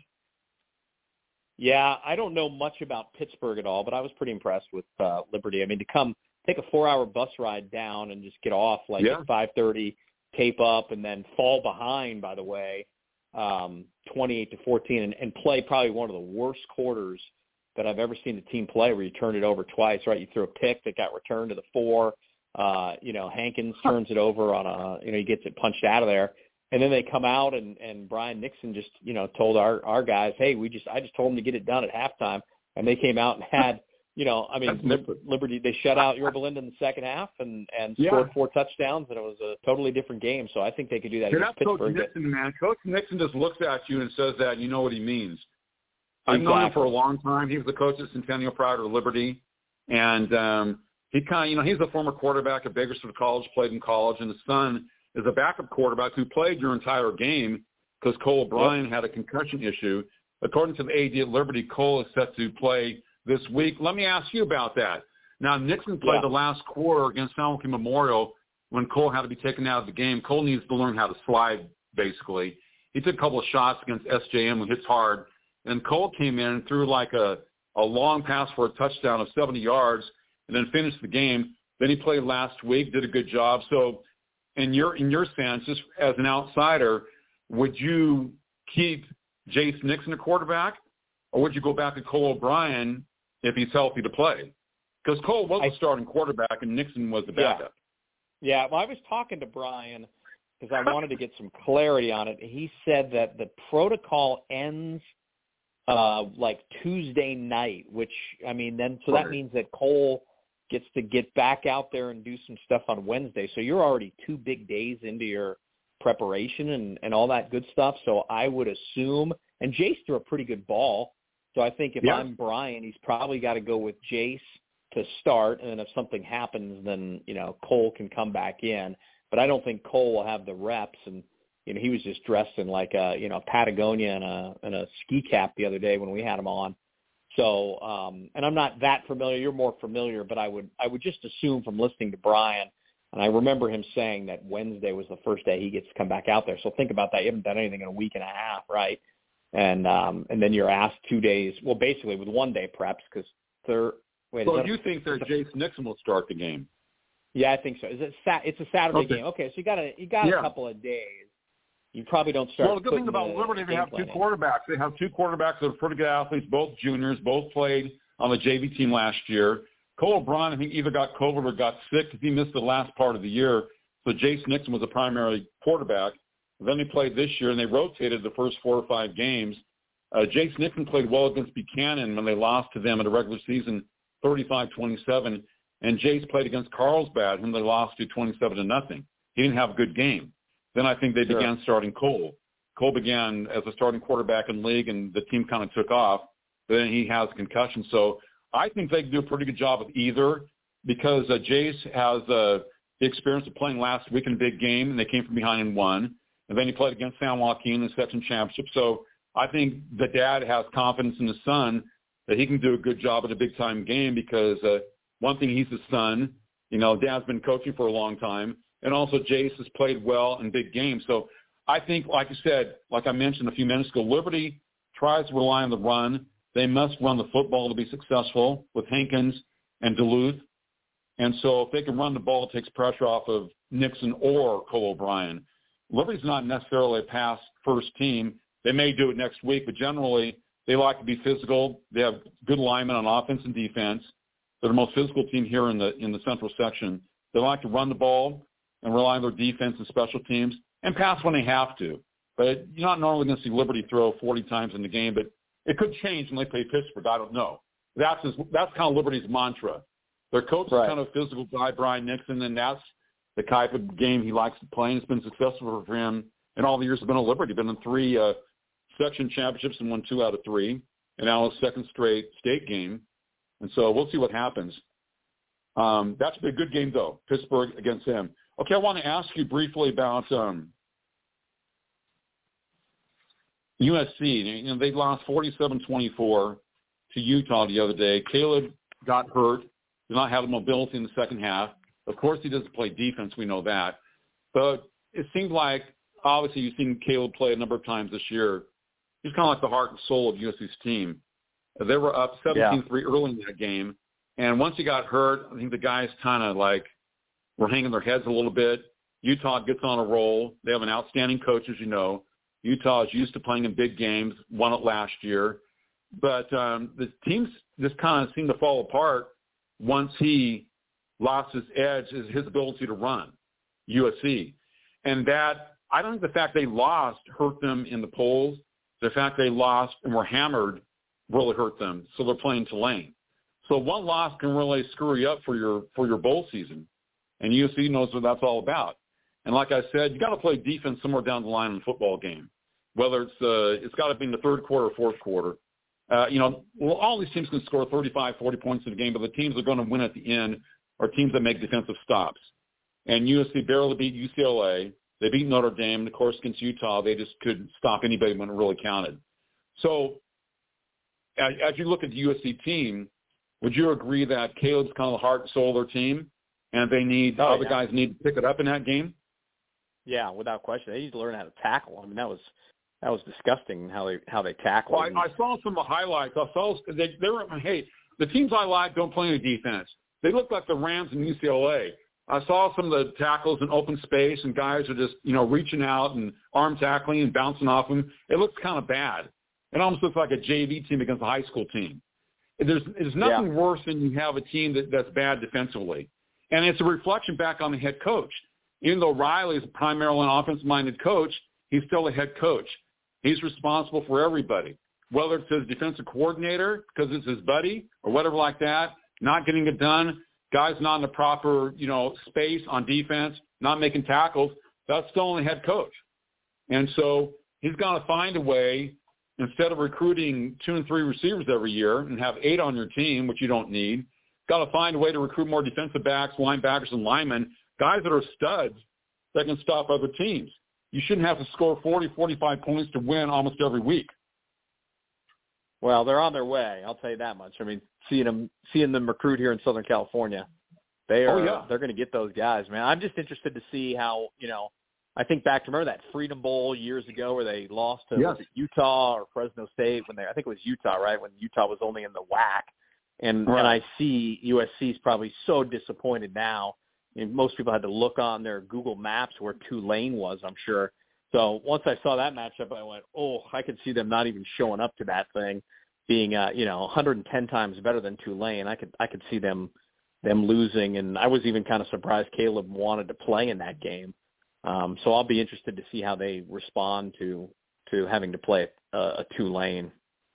Yeah, I don't know much about Pittsburgh at all, but I was pretty impressed with uh, Liberty. I mean, to come take a four-hour bus ride down and just get off like yeah. at five thirty, tape up, and then fall behind, by the way, um, twenty-eight to fourteen, and, and play probably one of the worst quarters that I've ever seen the team play, where you turned it over twice, right? You threw a pick that got returned to the four. Uh, you know, Hankins turns it over on a, you know, he gets it punched out of there. And then they come out and, and Brian Nixon just, you know, told our, our guys, hey, we just, I just told them to get it done at halftime. And they came out and had, you know, I mean, Liberty, they shut out Yorba Linda in the second half and, and yeah. scored four touchdowns, and it was a totally different game. So I think they could do that You're against not Pittsburgh. Coach Nixon, man. Coach Nixon just looks at you and says that, you know what he means. I've exactly. known him for a long time. He was the coach at Centennial prior to Liberty. And um, he kind of, you know, he's a former quarterback at Bakersfield College, played in college, and his son is a backup quarterback who played your entire game because Cole O'Brien yep. had a concussion issue. According to the A D at Liberty, Cole is set to play this week. Let me ask you about that. Now, Nixon played yeah. the last quarter against San Joaquin Memorial when Cole had to be taken out of the game. Cole needs to learn how to slide, basically. He took a couple of shots against S J M and hits hard. And Cole came in and threw like a, a long pass for a touchdown of seventy yards and then finished the game. Then he played last week, did a good job. So in your in your sense, just as an outsider, would you keep Jace Nixon a quarterback, or would you go back to Cole O'Brien if he's healthy to play? Because Cole was I, the starting quarterback and Nixon was the backup. Yeah, yeah well, I was talking to Brian because I wanted to get some clarity on it. He said that the protocol ends uh, like Tuesday night, which, I mean, then so right. that means that Cole gets to get back out there and do some stuff on Wednesday. So you're already two big days into your preparation and, and all that good stuff. So I would assume, and Jace threw a pretty good ball. So I think if yeah. I'm Brian, he's probably got to go with Jace to start. And then if something happens, then, you know, Cole can come back in. But I don't think Cole will have the reps. And, you know, he was just dressed in like a, you know, Patagonia and a, and a ski cap the other day when we had him on. So, um, and I'm not that familiar. You're more familiar, but I would, I would just assume from listening to Brian, and I remember him saying that Wednesday was the first day he gets to come back out there. So think about that. You haven't done anything in a week and a half, right? And, um, and then you're asked two days, well, basically with one day preps because they're, wait. So that, you think that Jace Nixon will start the game? Yeah, I think so. Is it sat? It's a Saturday okay. game. Okay. So you got a, you got yeah. a couple of days. You probably don't start. Well, the good thing about the Liberty, they have two in. quarterbacks. They have two quarterbacks that are pretty good athletes, both juniors, both played on the J V team last year. Cole O'Brien, I think, either got COVID or got sick because he missed the last part of the year. So Jace Nixon was the primary quarterback. Then they played this year, and they rotated the first four or five games. Uh, Jace Nixon played well against Buchanan when they lost to them in the regular season, thirty-five twenty-seven. And Jace played against Carlsbad, whom they lost to twenty-seven to nothing. He didn't have a good game. Then I think they sure. began starting Cole. Cole began as a starting quarterback in the league, and the team kind of took off. But then he has a concussion. So I think they can do a pretty good job with either because uh, Jace has uh, the experience of playing last week in a big game, and they came from behind and won. And then he played against San Joaquin in the section championship. So I think the dad has confidence in his son that he can do a good job at a big-time game because uh, one thing, he's his son. You know, Dad's been coaching for a long time. And also Jace has played well in big games. So I think, like you said, like I mentioned a few minutes ago, Liberty tries to rely on the run. They must run the football to be successful with Hankins and Duluth. And so if they can run the ball, it takes pressure off of Nixon or Cole O'Brien. Liberty's not necessarily a pass-first team. They may do it next week, but generally they like to be physical. They have good alignment on offense and defense. They're the most physical team here in the in the central section. They like to run the ball and rely on their defense and special teams, and pass when they have to. But you're not normally going to see Liberty throw forty times in the game, but it could change when they play Pittsburgh. I don't know. That's his, that's kind of Liberty's mantra. Their coach right. is kind of a physical guy, Brian Nixon, and that's the type of game he likes to play, and it's been successful for him in all the years he's been at Liberty. Been in three uh, section championships and won two out of three, and now his second straight state game. And so we'll see what happens. Um, that's been a good game, though, Pittsburgh against him. Okay, I want to ask you briefly about um, U S C. You know, they lost forty-seven twenty-four to Utah the other day. Caleb got hurt, did not have the mobility in the second half. Of course, he doesn't play defense. We know that. But it seemed like, obviously, you've seen Caleb play a number of times this year. He's kind of like the heart and soul of U S C's team. They were up seventeen three yeah. early in that game. And once he got hurt, I think the guys kind of like were hanging their heads a little bit. Utah gets on a roll. They have an outstanding coach, as you know. Utah is used to playing in big games, won it last year. But um, the teams just kind of seemed to fall apart once he lost his edge, his, his ability to run, U S C. And that, I don't think the fact they lost hurt them in the polls. The fact they lost and were hammered really hurt them. So they're playing Tulane. So one loss can really screw you up for your for your bowl season. And U S C knows what that's all about. And like I said, you got to play defense somewhere down the line in the football game, whether it's uh, it's got to be in the third quarter or fourth quarter. Uh, you know, well, all these teams can score thirty-five, forty points in a game, but the teams that are going to win at the end are teams that make defensive stops. And U S C barely beat U C L A. They beat Notre Dame. And, of course, against Utah, they just couldn't stop anybody when it really counted. So as, as you look at the U S C team, would you agree that Caleb's kind of the heart and soul of their team, and they need oh, other yeah. guys need to pick it up in that game? Yeah, without question. They need to learn how to tackle. I mean, that was that was disgusting how they how they tackle. Well, I, I saw some of the highlights. I saw they, they were hey, the teams I like don't play any defense. They look like the Rams and U C L A. I saw some of the tackles in open space, and guys are just you know reaching out and arm tackling and bouncing off them. It looks kind of bad. It almost looks like a J V team against a high school team. There's, there's nothing yeah. worse than you have a team that, that's bad defensively. And it's a reflection back on the head coach. Even though Riley is primarily an offensive-minded coach, he's still a head coach. He's responsible for everybody, whether it's his defensive coordinator because it's his buddy or whatever like that, not getting it done, guys not in the proper, you know, space on defense, not making tackles. That's still on the head coach. And so he's got to find a way, instead of recruiting two and three receivers every year and have eight on your team, which you don't need, got to find a way to recruit more defensive backs, linebackers, and linemen, guys that are studs that can stop other teams. You shouldn't have to score forty, forty-five points to win almost every week. Well, they're on their way. I'll tell you that much. I mean, seeing them, seeing them recruit here in Southern California, they are, oh, yeah. they're going to get those guys, man. I'm just interested to see how, you know, I think back to remember that Freedom Bowl years ago where they lost to yes. was it Utah or Fresno State when they, I think it was Utah, right? When Utah was only in the W A C. And, right. and I see U S C's probably so disappointed now. And most people had to look on their Google Maps where Tulane was, I'm sure. So once I saw that matchup, I went, oh, I could see them not even showing up to that thing, being, uh, you know, one hundred ten times better than Tulane. I could, I could see them, them losing. And I was even kind of surprised Caleb wanted to play in that game. Um, so I'll be interested to see how they respond to, to having to play a, a Tulane.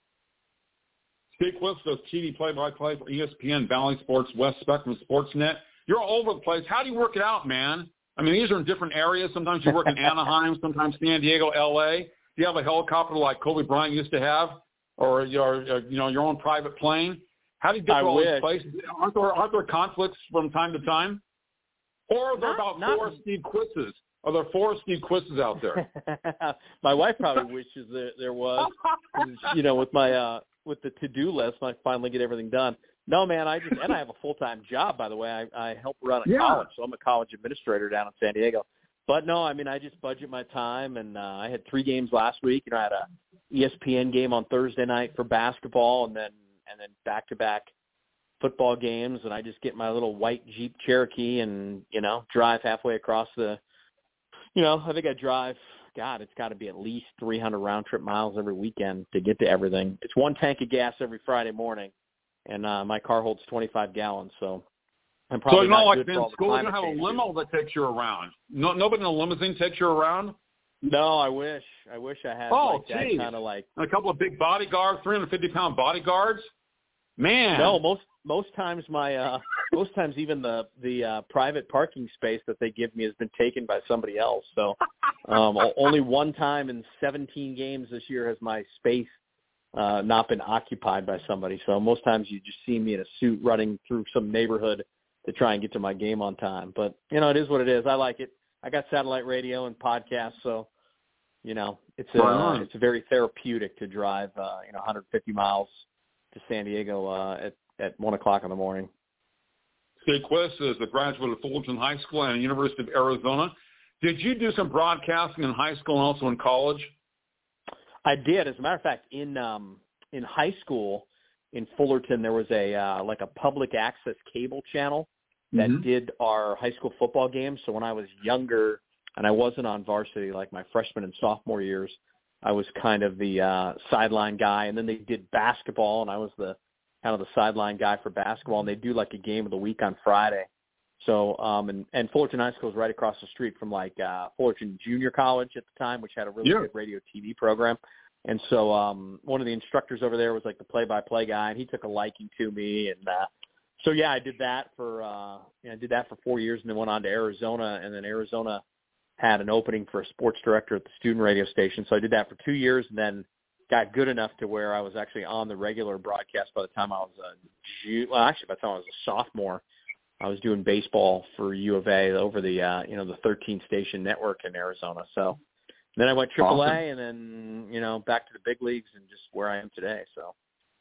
Steve Quist does T V play-by-play for E S P N, Valley Sports, West Spectrum, Sportsnet. You're all over the place. How do you work it out, man? I mean, these are in different areas. Sometimes you work in Anaheim, sometimes San Diego, L A. Do you have a helicopter like Kobe Bryant used to have, or your, you know, your own private plane? How do you get to all wish. these places? Aren't there, aren't there conflicts from time to time? Or are there Not, about not, four Steve Quists? Are there four Steve Quists out there? My wife probably wishes that there was, you know, with my uh, with the to-do list, I finally get everything done. No, man, I just, and I have a full-time job, by the way. I, I help run a yeah. college, so I'm a college administrator down in San Diego. But no, I mean, I just budget my time, and uh, I had three games last week. You know, I had a E S P N game on Thursday night for basketball, and then and then back-to-back football games, and I just get my little white Jeep Cherokee and, you know, drive halfway across the, you know, I think I drive, God, it's got to be at least three hundred round-trip miles every weekend to get to everything. It's one tank of gas every Friday morning. And uh, my car holds twenty-five gallons, so I'm probably so you're not, not like good Ben for all the School. You climate don't have change. a limo that takes you around. No, nobody in a limousine takes you around. No, I wish. I wish I had oh, like that geez. kind of like and a couple of big bodyguards, three hundred fifty pound bodyguards. Man, no. Most most times my uh, most times even the the uh, private parking space that they give me has been taken by somebody else. So um, only one time in seventeen games this year has my space Uh, not been occupied by somebody. So most times you just see me in a suit running through some neighborhood to try and get to my game on time. But, you know, it is what it is. I like it. I got satellite radio and podcasts, so, you know, it's uh, it's very therapeutic to drive, uh, you know, one hundred fifty miles to San Diego uh, at, at one o'clock in the morning. Steve Quist is a graduate of Fullerton High School and University of Arizona. Did you do some broadcasting in high school and also in college? I did. As a matter of fact, in um, in high school in Fullerton, there was a uh, like a public access cable channel that mm-hmm. did our high school football games. So when I was younger and I wasn't on varsity like my freshman and sophomore years, I was kind of the uh, sideline guy. And then they did basketball, and I was the kind of the sideline guy for basketball. And they do like a game of the week on Friday. So, um, and, and Fullerton High School is right across the street from like uh, Fullerton Junior College at the time, which had a really yeah. good radio T V program. And so um, one of the instructors over there was like the play-by-play guy, and he took a liking to me. And uh, so, yeah, I did that for uh, you know, I did that for four years and then went on to Arizona. And then Arizona had an opening for a sports director at the student radio station. So I did that for two years and then got good enough to where I was actually on the regular broadcast by the time I was a June. Well, actually, by the time I was a sophomore. I was doing baseball for U of A over the, uh, you know, the thirteen station network in Arizona. So then I went triple A awesome. And then, you know, back to the big leagues and just where I am today. So,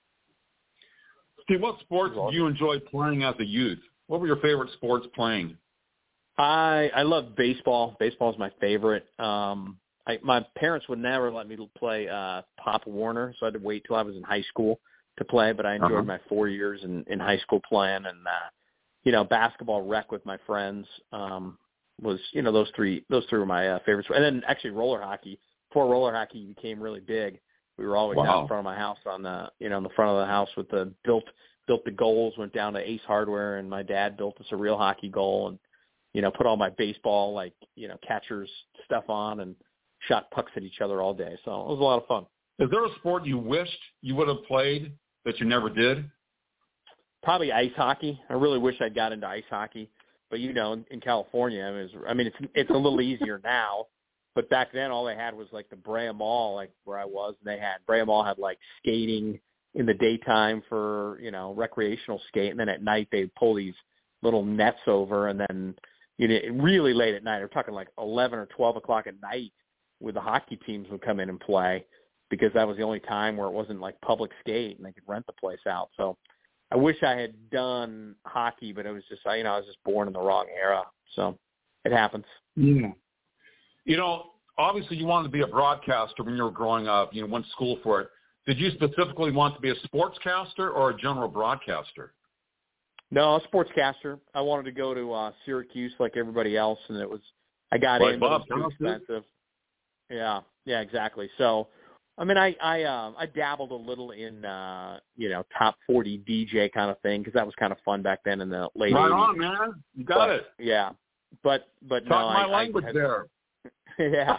Steve, what sports awesome. do you enjoy playing as a youth? What were your favorite sports playing? I, I love baseball. Baseball is my favorite. Um, I, my parents would never let me play, uh, Pop Warner. So I had to wait till I was in high school to play, but I enjoyed uh-huh. my four years in, in high school playing and, uh, you know, basketball rec with my friends um, was, you know, those three, those three were my uh, favorites. And then actually roller hockey, before roller hockey became really big, We were always wow. out in front of my house on the, you know, in the front of the house with the built, built the goals, went down to Ace Hardware, and my dad built us a real hockey goal and, you know, put all my baseball, like, you know, catcher's stuff on and shot pucks at each other all day. So it was a lot of fun. Is there a sport you wished you would have played that you never did? Probably ice hockey. I really wish I'd got into ice hockey. But, you know, in, in California, it was, I mean, it's it's a little easier now. But back then, all they had was, like, the Brea Mall, like, where I was. And they had, Brea Mall had, like, skating in the daytime for, you know, recreational skate. And then at night, they'd pull these little nets over. And then, you know, really late at night, we're talking like eleven or twelve o'clock at night, where the hockey teams would come in and play, because that was the only time where it wasn't like public skate and they could rent the place out. So I wish I had done hockey, but it was just, you know, I was just born in the wrong era. So it happens. Yeah. You know, obviously you wanted to be a broadcaster when you were growing up. You know, went to school for it. Did you specifically want to be a sportscaster or a general broadcaster? No, a sportscaster. I wanted to go to uh, Syracuse like everybody else, and it was, I got like in, but Bob it was too Thompson? expensive. Yeah, yeah, exactly. So, I mean, I I, um, I dabbled a little in, uh, you know, top forty D J kind of thing, because that was kind of fun back then in the late right eighties. on, man. You got but, it. Yeah, but but Talk no, my I, language I had, there. yeah.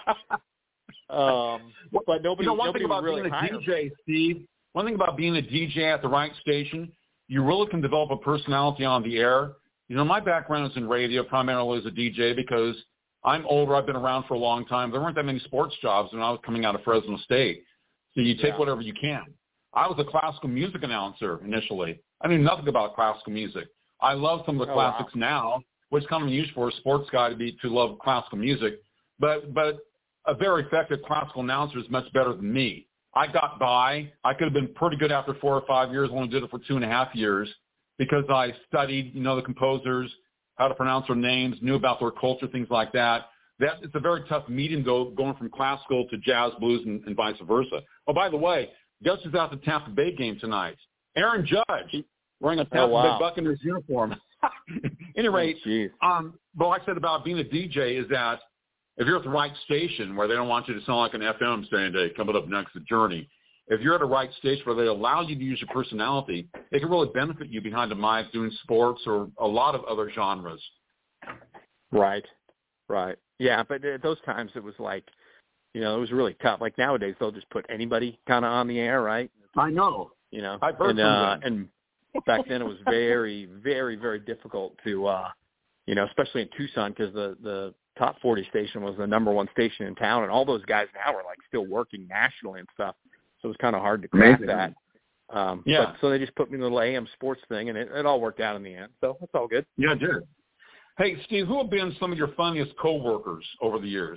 um, but nobody, you know, one nobody thing about really being a hired D J, Steve, one thing about being a D J at the right station, you really can develop a personality on the air. You know, my background is in radio, primarily as a D J, because I'm older. I've been around for a long time. There weren't that many sports jobs when I was coming out of Fresno State. So you take Yeah. whatever you can. I was a classical music announcer initially. I knew nothing about classical music. I love some of the Oh, classics wow. now, which is kind of unusual for a sports guy to be to love classical music. But but a very effective classical announcer is much better than me. I got by. I could have been pretty good after four or five years. Only did it for two and a half years because I studied, you know, the composers, how to pronounce their names, knew about their culture, things like that. That it's a very tough medium go going from classical to jazz, blues, and, and vice versa. Oh, by the way, guess who's at the Tampa Bay game tonight? Aaron Judge, wearing a Tampa Oh, wow. Bay Buccaneers uniform. Any rate, Oh, um, but like I said about being a D J is that if you're at the right station where they don't want you to sound like an F M saying, hey, coming up next, The Journey, if you're at a right station where they allow you to use your personality, it can really benefit you behind the mic doing sports or a lot of other genres. Right, right. Yeah, but at those times it was like, you know, it was really tough. Like nowadays they'll just put anybody kind of on the air, right? I know. You know, I've heard and, from uh, them. and back then it was very, very, very difficult to, uh, you know, especially in Tucson, because the, the top forty station was the number one station in town, and all those guys now are like still working nationally and stuff. So it was kind of hard to crack Amazing. that. Um, Yeah. But, so they just put me in the little A M sports thing, and it, it all worked out in the end. So it's all good. Yeah, it did. Hey, Steve, who have been some of your funniest coworkers over the years?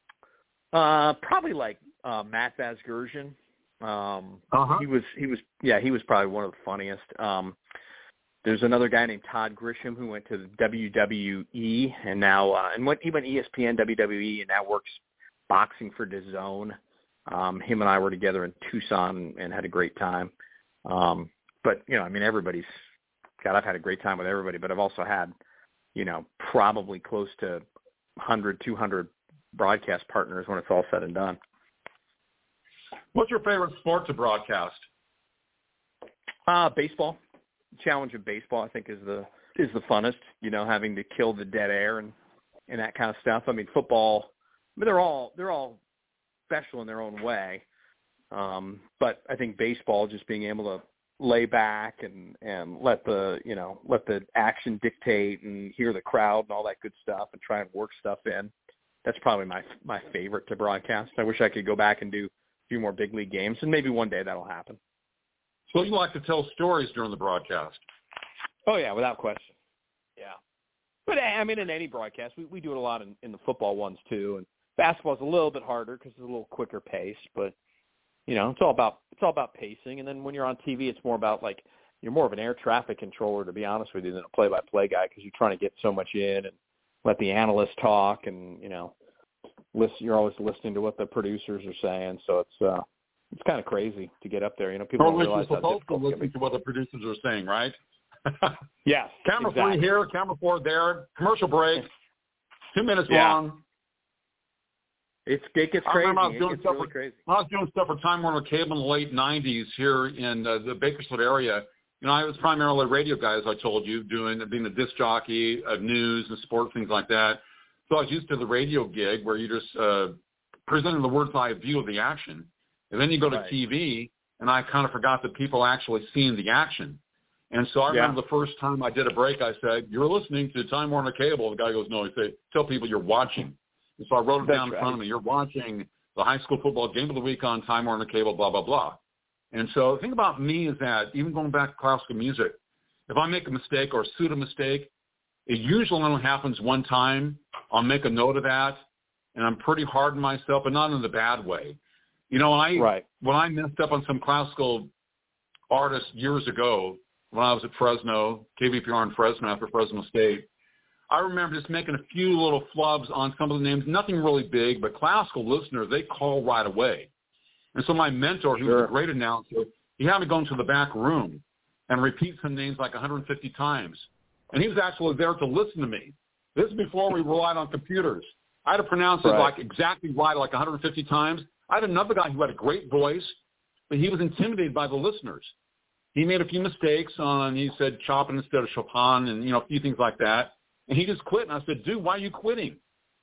Uh, probably like uh, Matt Vasgersian. Um, Uh-huh. He was, he was, yeah, he was probably one of the funniest. Um, there's another guy named Todd Grisham who went to the W W E and now, uh, and went, he went E S P N, W W E, and now works boxing for DAZN. Um, him and I were together in Tucson and had a great time. Um, but, you know, I mean, everybody's, God, I've had a great time with everybody, but I've also had, you know, probably close to one hundred, two hundred broadcast partners when it's all said and done. What's your favorite sport to broadcast? Uh, baseball. Challenge of baseball, I think, is the is the funnest. You know, having to kill the dead air and, and that kind of stuff. I mean, football. I mean, they're all they're all special in their own way. Um, but I think baseball, just being able to lay back and, and let the you know let the action dictate and hear the crowd and all that good stuff and try and work stuff in. That's probably my my favorite to broadcast. I wish I could go back and do a few more big league games, and maybe one day that'll happen. So you like to tell stories during the broadcast? Oh, yeah, without question. Yeah. But, I mean, in any broadcast, we, we do it a lot in, in the football ones, too. And basketball's a little bit harder because it's a little quicker pace. But, you know, it's all about it's all about pacing. And then when you're on T V, it's more about, like, you're more of an air traffic controller, to be honest with you, than a play-by-play guy because you're trying to get so much in and let the analysts talk. And, you know, listen, you're always listening to what the producers are saying. So it's uh, it's kind of crazy to get up there. You know, people Or don't at least realize you're how supposed to difficult it listen to what the producers are saying, right? Yes. Camera exactly. three here, camera four there, commercial break, two minutes Yeah. long. It's it gets I crazy. remember I was it doing gets stuff really for, crazy. I was doing stuff for Time Warner Cable in the late nineties here in uh, the Bakersfield area. You know, I was primarily a radio guy, as I told you, doing being a disc jockey of news and sports, things like that. So I was used to the radio gig where you just uh, presented the bird's eye view of the action. And then you go to Right. T V, and I kind of forgot that people actually seeing the action. And so I Yeah. remember the first time I did a break, I said, "You're listening to Time Warner Cable." The guy goes, "No." He said, "Tell people you're watching." And so I wrote it That's down in right. front of me. You're watching the high school football game of the week on Time Warner Cable, blah, blah, blah. And so the thing about me is that even going back to classical music, if I make a mistake or a pseudo mistake, it usually only happens one time. I'll make a note of that, and I'm pretty hard on myself, but not in the bad way. You know, when I, Right. when I messed up on some classical artists years ago, when I was at Fresno, K V P R in Fresno after Fresno State, I remember just making a few little flubs on some of the names, nothing really big, but classical listeners, they call right away. And so my mentor, who Sure. was a great announcer, he had me go into the back room and repeat some names like one hundred fifty times. And he was actually there to listen to me. This is before we relied on computers. I had to pronounce it Right. like exactly right, like one hundred fifty times. I had another guy who had a great voice, but he was intimidated by the listeners. He made a few mistakes on, he said Chopin instead of Chopin and, you know, a few things like that. And he just quit. And I said, "Dude, why are you quitting?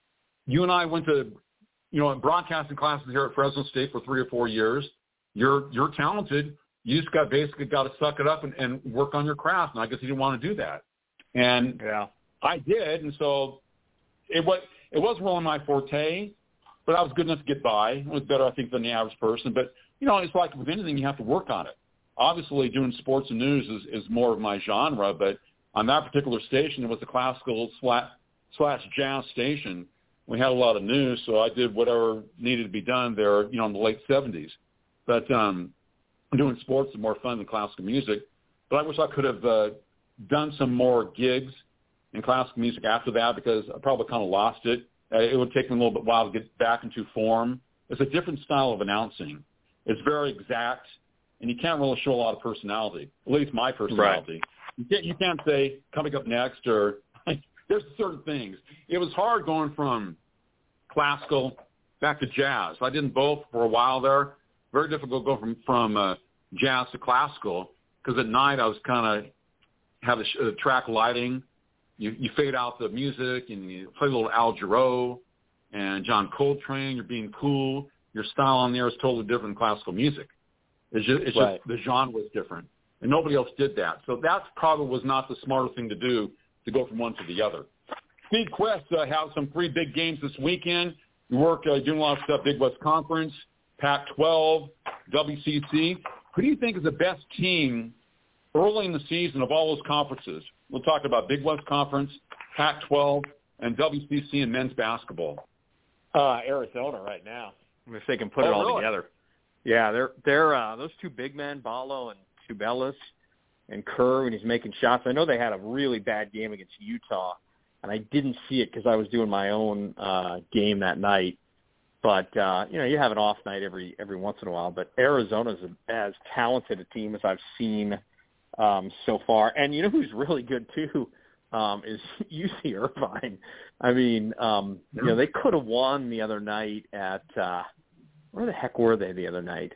You and I went to, you know, broadcasting classes here at Fresno State for three or four years. You're you're talented. You just got basically got to suck it up and, and work on your craft." And I guess he didn't want to do that. And Yeah. I did. And so it was it wasn't really my forte, but I was good enough to get by. It was better, I think, than the average person. But, you know, it's like with anything, you have to work on it. Obviously, doing sports and news is, is more of my genre, but on that particular station, it was a classical slash, slash jazz station. We had a lot of news, so I did whatever needed to be done there, you know, in the late seventies. But um, doing sports is more fun than classical music. But I wish I could have uh, done some more gigs in classical music after that because I probably kind of lost it. Uh, it would take me a little bit while to get back into form. It's a different style of announcing. It's very exact, and you can't really show a lot of personality, at least my personality. Right. You can't, you can't say, coming up next, or there's certain things. It was hard going from classical back to jazz. I did both for a while there. Very difficult to go from, from uh, jazz to classical because at night I was kind of have a, sh- a track lighting. You, you fade out the music and you play a little Al Jarreau and John Coltrane. You're being cool. Your style on there is totally different than classical music. It's just, it's Right. just the genre is different. And nobody else did that. So that probably was not the smartest thing to do, to go from one to the other. Steve Quest uh, has some three big games this weekend. You work uh, doing a lot of stuff, Big West Conference, Pac twelve, W C C. Who do you think is the best team early in the season of all those conferences? We'll talk about Big West Conference, Pac twelve, and W C C and men's basketball. Uh, Arizona right now. If they can put oh, it all really? together. Yeah, they're they're uh, those two big men, Ballo and Tubelis, and Kerr when he's making shots. I know they had a really bad game against Utah, and I didn't see it because I was doing my own uh, game that night. But uh, you know, you have an off night every every once in a while. But Arizona's a, as talented a team as I've seen um, so far, and you know who's really good too um, is U C Irvine. I mean, um, you know, they could have won the other night at uh, where the heck were they the other night?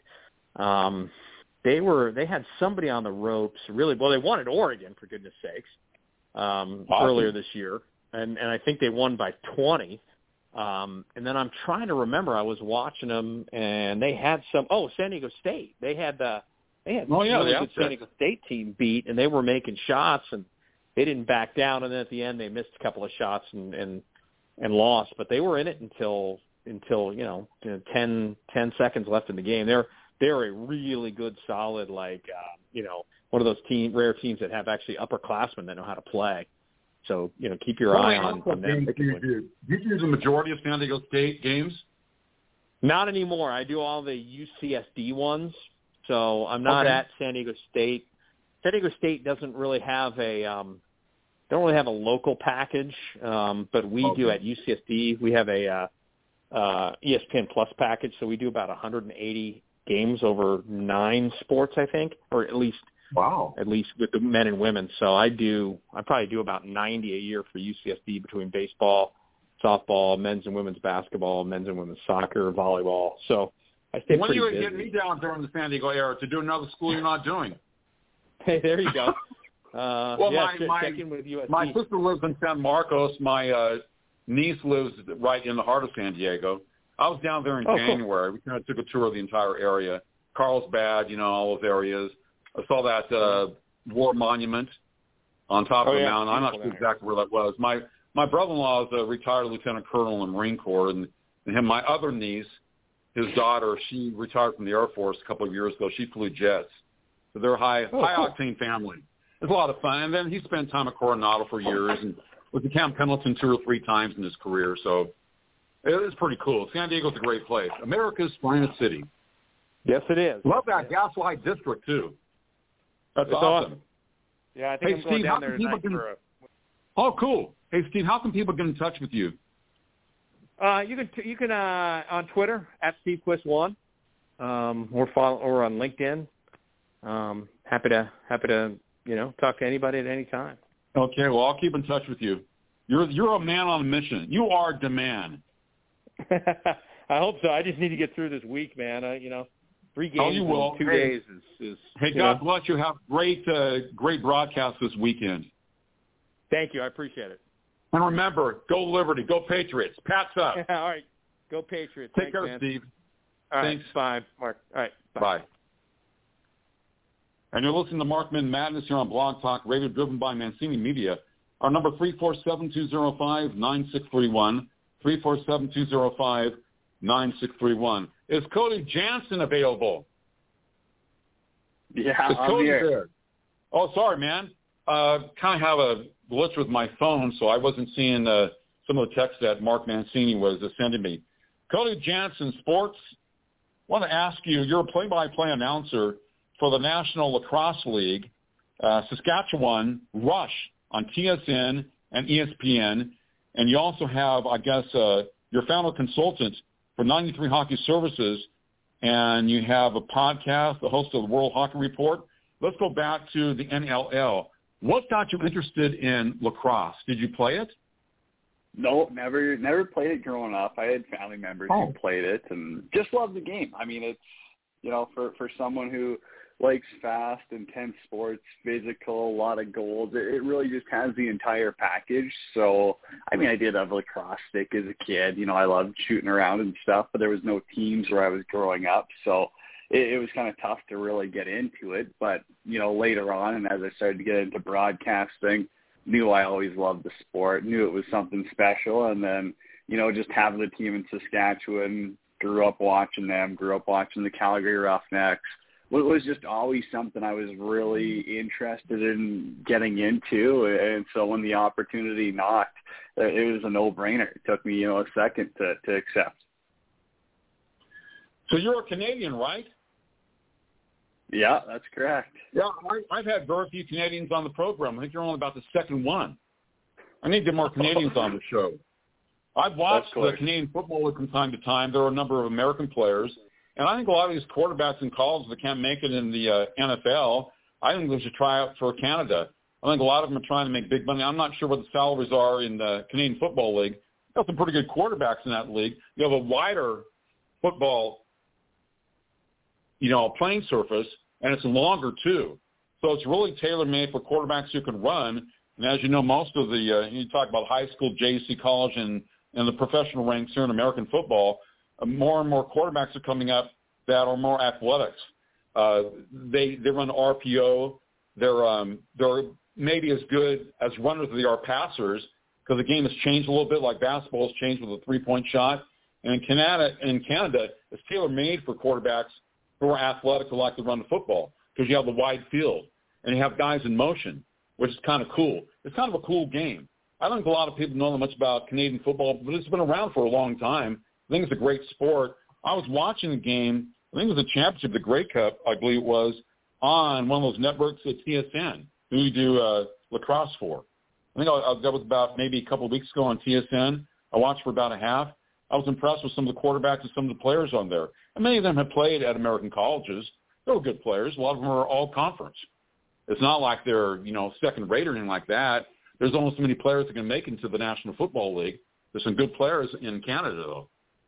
Um, they were they had somebody on the ropes. Really, well, they won at Oregon for goodness sakes um, awesome. earlier this year, and and I think they won by twenty. Um, and then I'm trying to remember. I was watching them, and they had some. Oh, San Diego State. They had the they had oh, yeah, really the good San Diego State team beat, and they were making shots, and they didn't back down. And then at the end, they missed a couple of shots and and, and lost. But they were in it until until you know, you know ten, ten seconds left in the game. They're they're a really good, solid, like uh, you know, one of those team rare teams that have actually upperclassmen that know how to play. So, you know, keep your How eye many on, on them. Do you do? Do you do the majority of San Diego State games? Not anymore. I do all the U C S D ones. So I'm not okay. at San Diego State. San Diego State doesn't really have a um, don't really have a local package, um, but we okay. do at U C S D. We have a uh, uh, E S P N Plus package, so we do about one hundred eighty games over nine sports, I think, or at least. Wow. At least with the men and women. So I do, I probably do about ninety a year for U C S D between baseball, softball, men's and women's basketball, men's and women's soccer, volleyball. So I stay when pretty are you busy. going to get me down during the San Diego era to do another school you're not doing? Hey, there you go. Uh, well, yeah, my, check, my, check in with U S C. my sister lives in San Marcos. My uh, niece lives right in the heart of San Diego. I was down there in oh, January. Cool. We kind of took a tour of the entire area. Carlsbad, you know, all those areas. I saw that uh, war monument on top oh, of the yeah, mountain. I'm not sure exactly where that was. My my brother-in-law is a retired lieutenant colonel in the Marine Corps, and, and him, my other niece, his daughter, she retired from the Air Force a couple of years ago. She flew jets. So they're a high, oh, high-octane cool. family. It's a lot of fun. And then he spent time at Coronado for years and was at Camp Pendleton two or three times in his career. So it is pretty cool. San Diego's a great place. America's finest city. Yes, it is. Love that yeah. Gaslight District, too. That's it's awesome. awesome. Yeah, I think hey, I'm going Steve, down how there can people tonight can, for a... Oh, cool. Hey, Steve, how can people get in touch with you? Uh, you can you can uh, on Twitter at Steve Quist one, um, or follow or on LinkedIn. Um, happy to happy to you know talk to anybody at any time. Okay, well I'll keep in touch with you. You're you're a man on a mission. You are demand. I hope so. I just need to get through this week, man. Uh, you know, three games oh, you will. in two hey, days is. is hey, you God know. bless you. Have great uh, great broadcast this weekend. Thank you. I appreciate it. And remember, go Liberty, go Patriots. Pats up. All right. Go Patriots. Take Thanks, care, man. Steve. All right. Thanks. Bye, Mark. All right. Bye. Bye. And you're listening to Markman Madness here on Blog Talk Radio, driven by Mancini Media. Our number three four seven, two zero five, nine six three one, three four seven, two zero five, nine six three one. Is Cody Jansen available? Yeah, Is I'm Cody here. there? Oh, sorry, man. Uh, kind of have a glitch with my phone, so I wasn't seeing uh, some of the text that Mark Mancini was uh, sending me. Cody Jansen, sports. I want to ask you, you're a play-by-play announcer for the National Lacrosse League, uh, Saskatchewan Rush on T S N and E S P N, and you also have, I guess, uh, your founder consultant for ninety-three Hockey Services, and you have a podcast, the host of the World Hockey Report. Let's go back to the N L L. What got you interested in lacrosse? Did you play it? No, never never played it growing up. I had family members Oh. who played it and just loved the game. I mean, it's, you know, for, for someone who likes fast, intense sports, physical, a lot of goals, it, it really just has the entire package. So, I mean, I did have a lacrosse stick as a kid. You know, I loved shooting around and stuff, but there was no teams where I was growing up. So it, it was kind of tough to really get into it. But, you know, later on, and as I started to get into broadcasting, knew I always loved the sport, knew it was something special. And then, you know, just having the team in Saskatchewan, grew up watching them, grew up watching the Calgary Roughnecks. It was just always something I was really interested in getting into. And so when the opportunity knocked, it was a no-brainer. It took me, you know, a second to, to accept. So you're a Canadian, right? Yeah, that's correct. Yeah, I, I've had very few Canadians on the program. I think you're only about the second one. I need to get more Canadians on the show. I've watched the Canadian Football League from time to time. There are a number of American players. And I think a lot of these quarterbacks in college that can't make it in the uh, N F L, I think they should try out for Canada. I think a lot of them are trying to make big money. I'm not sure what the salaries are in the Canadian Football League. There's some pretty good quarterbacks in that league. You have a wider football, you know, playing surface, and it's longer too. So it's really tailor-made for quarterbacks who can run. And as you know, most of the, uh, you talk about high school, J C, college, and, and the professional ranks here in American football, uh, more and more quarterbacks are coming up that are more athletics. Uh, they they run R P O. They're um, they're maybe as good as runners as they are passers because the game has changed a little bit, like basketball has changed with a three-point shot. And in Canada, in Canada, it's tailor-made for quarterbacks who are athletic who like to run the football because you have the wide field and you have guys in motion, which is kind of cool. It's kind of a cool game. I don't think a lot of people know that much about Canadian football, but it's been around for a long time. I think it's a great sport. I was watching the game. I think it was a championship, the Grey Cup, I believe it was, on one of those networks at T S N, who you do uh, lacrosse for. I think I, I, that was about maybe a couple of weeks ago on T S N. I watched for about a half. I was impressed with some of the quarterbacks and some of the players on there. And many of them have played at American colleges. They were good players. A lot of them are all conference. It's not like they're, you know, second rate or anything like that. There's almost so many players that can make it into the National Football League. There's some good players in Canada, though.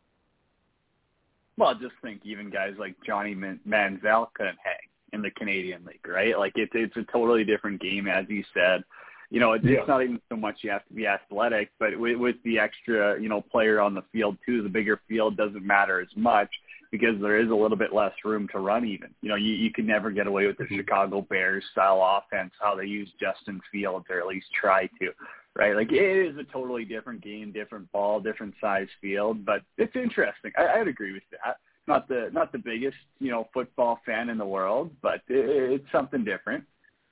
Well, just think even guys like Johnny Manziel couldn't hang in the Canadian League, right? Like it's it's a totally different game, as you said. You know, it's, yeah. it's not even so much you have to be athletic, but with, with the extra, you know, player on the field too, the bigger field doesn't matter as much because there is a little bit less room to run even. You know, you, you can never get away with the mm-hmm. Chicago Bears style offense, how they use Justin Fields, or at least try to, right? Like it is a totally different game, different ball, different size field, but it's interesting. I, I'd agree with that. Not the not the biggest, you know, football fan in the world, but it, it's something different.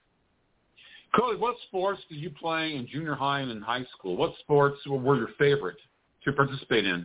Cody, what sports did you play in junior high and in high school? What sports were your favorite to participate in?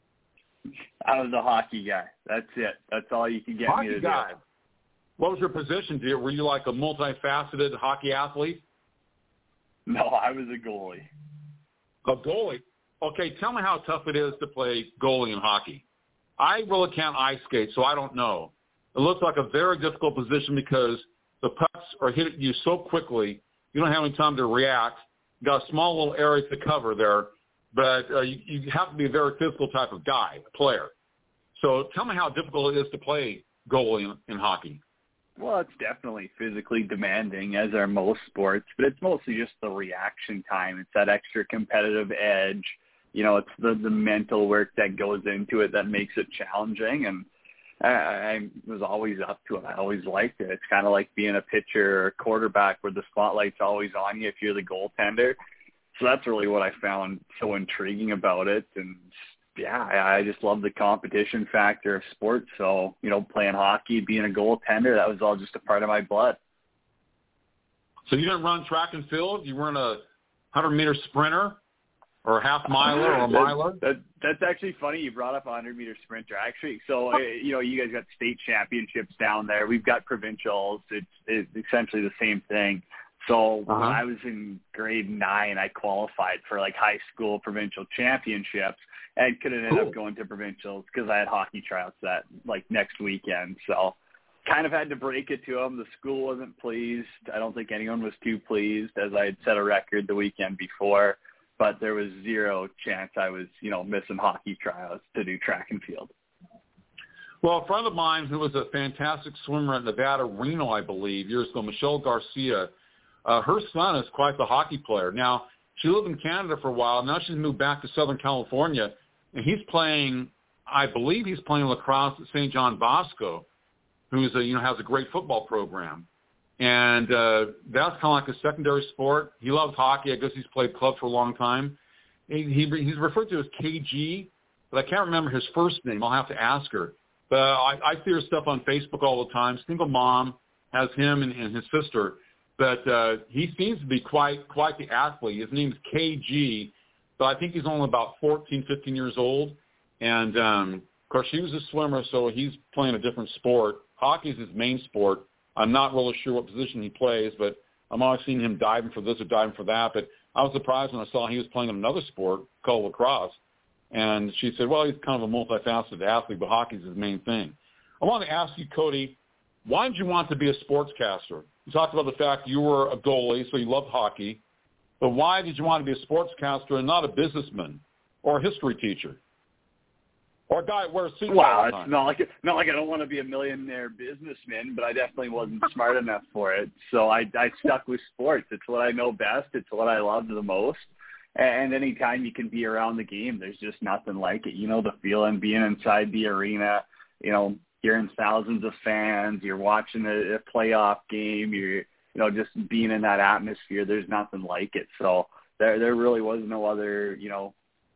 I was a hockey guy. That's it. That's all you can get hockey me to guy. do. What was your position? Were you like a multifaceted hockey athlete? No, I was a goalie. A goalie? Okay, tell me how tough it is to play goalie in hockey. I really can't ice skate, so I don't know. It looks like a very difficult position because the pucks are hitting you so quickly, you don't have any time to react. You got a small little area to cover there, but uh, you, you have to be a very physical type of guy, player. So tell me how difficult it is to play goalie in, in hockey. Well, it's definitely physically demanding, as are most sports, but it's mostly just the reaction time. It's that extra competitive edge. You know, it's the, the mental work that goes into it that makes it challenging, and I, I was always up to it. I always liked it. It's kind of like being a pitcher or a quarterback where the spotlight's always on you if you're the goaltender. So that's really what I found so intriguing about it. And, yeah, I, I just love the competition factor of sports. So, you know, playing hockey, being a goaltender, that was all just a part of my blood. So you didn't run track and field? You weren't a hundred-meter sprinter? Or a half miler or a miler? That, that, that's actually funny. You brought up a hundred-meter sprinter. Actually, so, you know, you guys got state championships down there. We've got provincials. It's, it's essentially the same thing. So uh-huh. when I was in grade nine, I qualified for, like, high school provincial championships and couldn't end cool. up going to provincials because I had hockey tryouts that, like, next weekend. So kind of had to break it to them. The school wasn't pleased. I don't think anyone was too pleased, as I had set a record the weekend before. But there was zero chance I was, you know, missing hockey tryouts to do track and field. Well, a friend of mine who was a fantastic swimmer at Nevada, Reno, I believe, years ago, Michelle Garcia, uh, her son is quite the hockey player. Now, she lived in Canada for a while. Now she's moved back to Southern California, and he's playing, I believe he's playing lacrosse at Saint John Bosco, who's a, you know, has a great football program. And uh, that's kind of like a secondary sport. He loves hockey. I guess he's played club for a long time. He, he He's referred to as K G, but I can't remember his first name. I'll have to ask her. But I, I see her stuff on Facebook all the time. Single mom, has him and, and his sister. But uh, he seems to be quite quite the athlete. His name's K G, but I think he's only about fourteen, fifteen years old. And, um, of course, she was a swimmer, so he's playing a different sport. Hockey is his main sport. I'm not really sure what position he plays, but I'm always seeing him diving for this or diving for that. But I was surprised when I saw he was playing another sport called lacrosse. And she said, well, he's kind of a multifaceted athlete, but hockey's his main thing. I want to ask you, Cody, why did you want to be a sportscaster? You talked about the fact you were a goalie, so you loved hockey. But why did you want to be a sportscaster and not a businessman or a history teacher? Or a guy that wears suits wow, all the it's time. not like not like I don't want to be a millionaire businessman, but I definitely wasn't smart enough for it. So I I stuck with sports. It's what I know best. It's what I love the most. And anytime you can be around the game, there's just nothing like it. You know, the feeling, being inside the arena, you know, hearing thousands of fans, you're watching a, a playoff game, you're, you know, just being in that atmosphere, there's nothing like it. So there there really was no other, you know,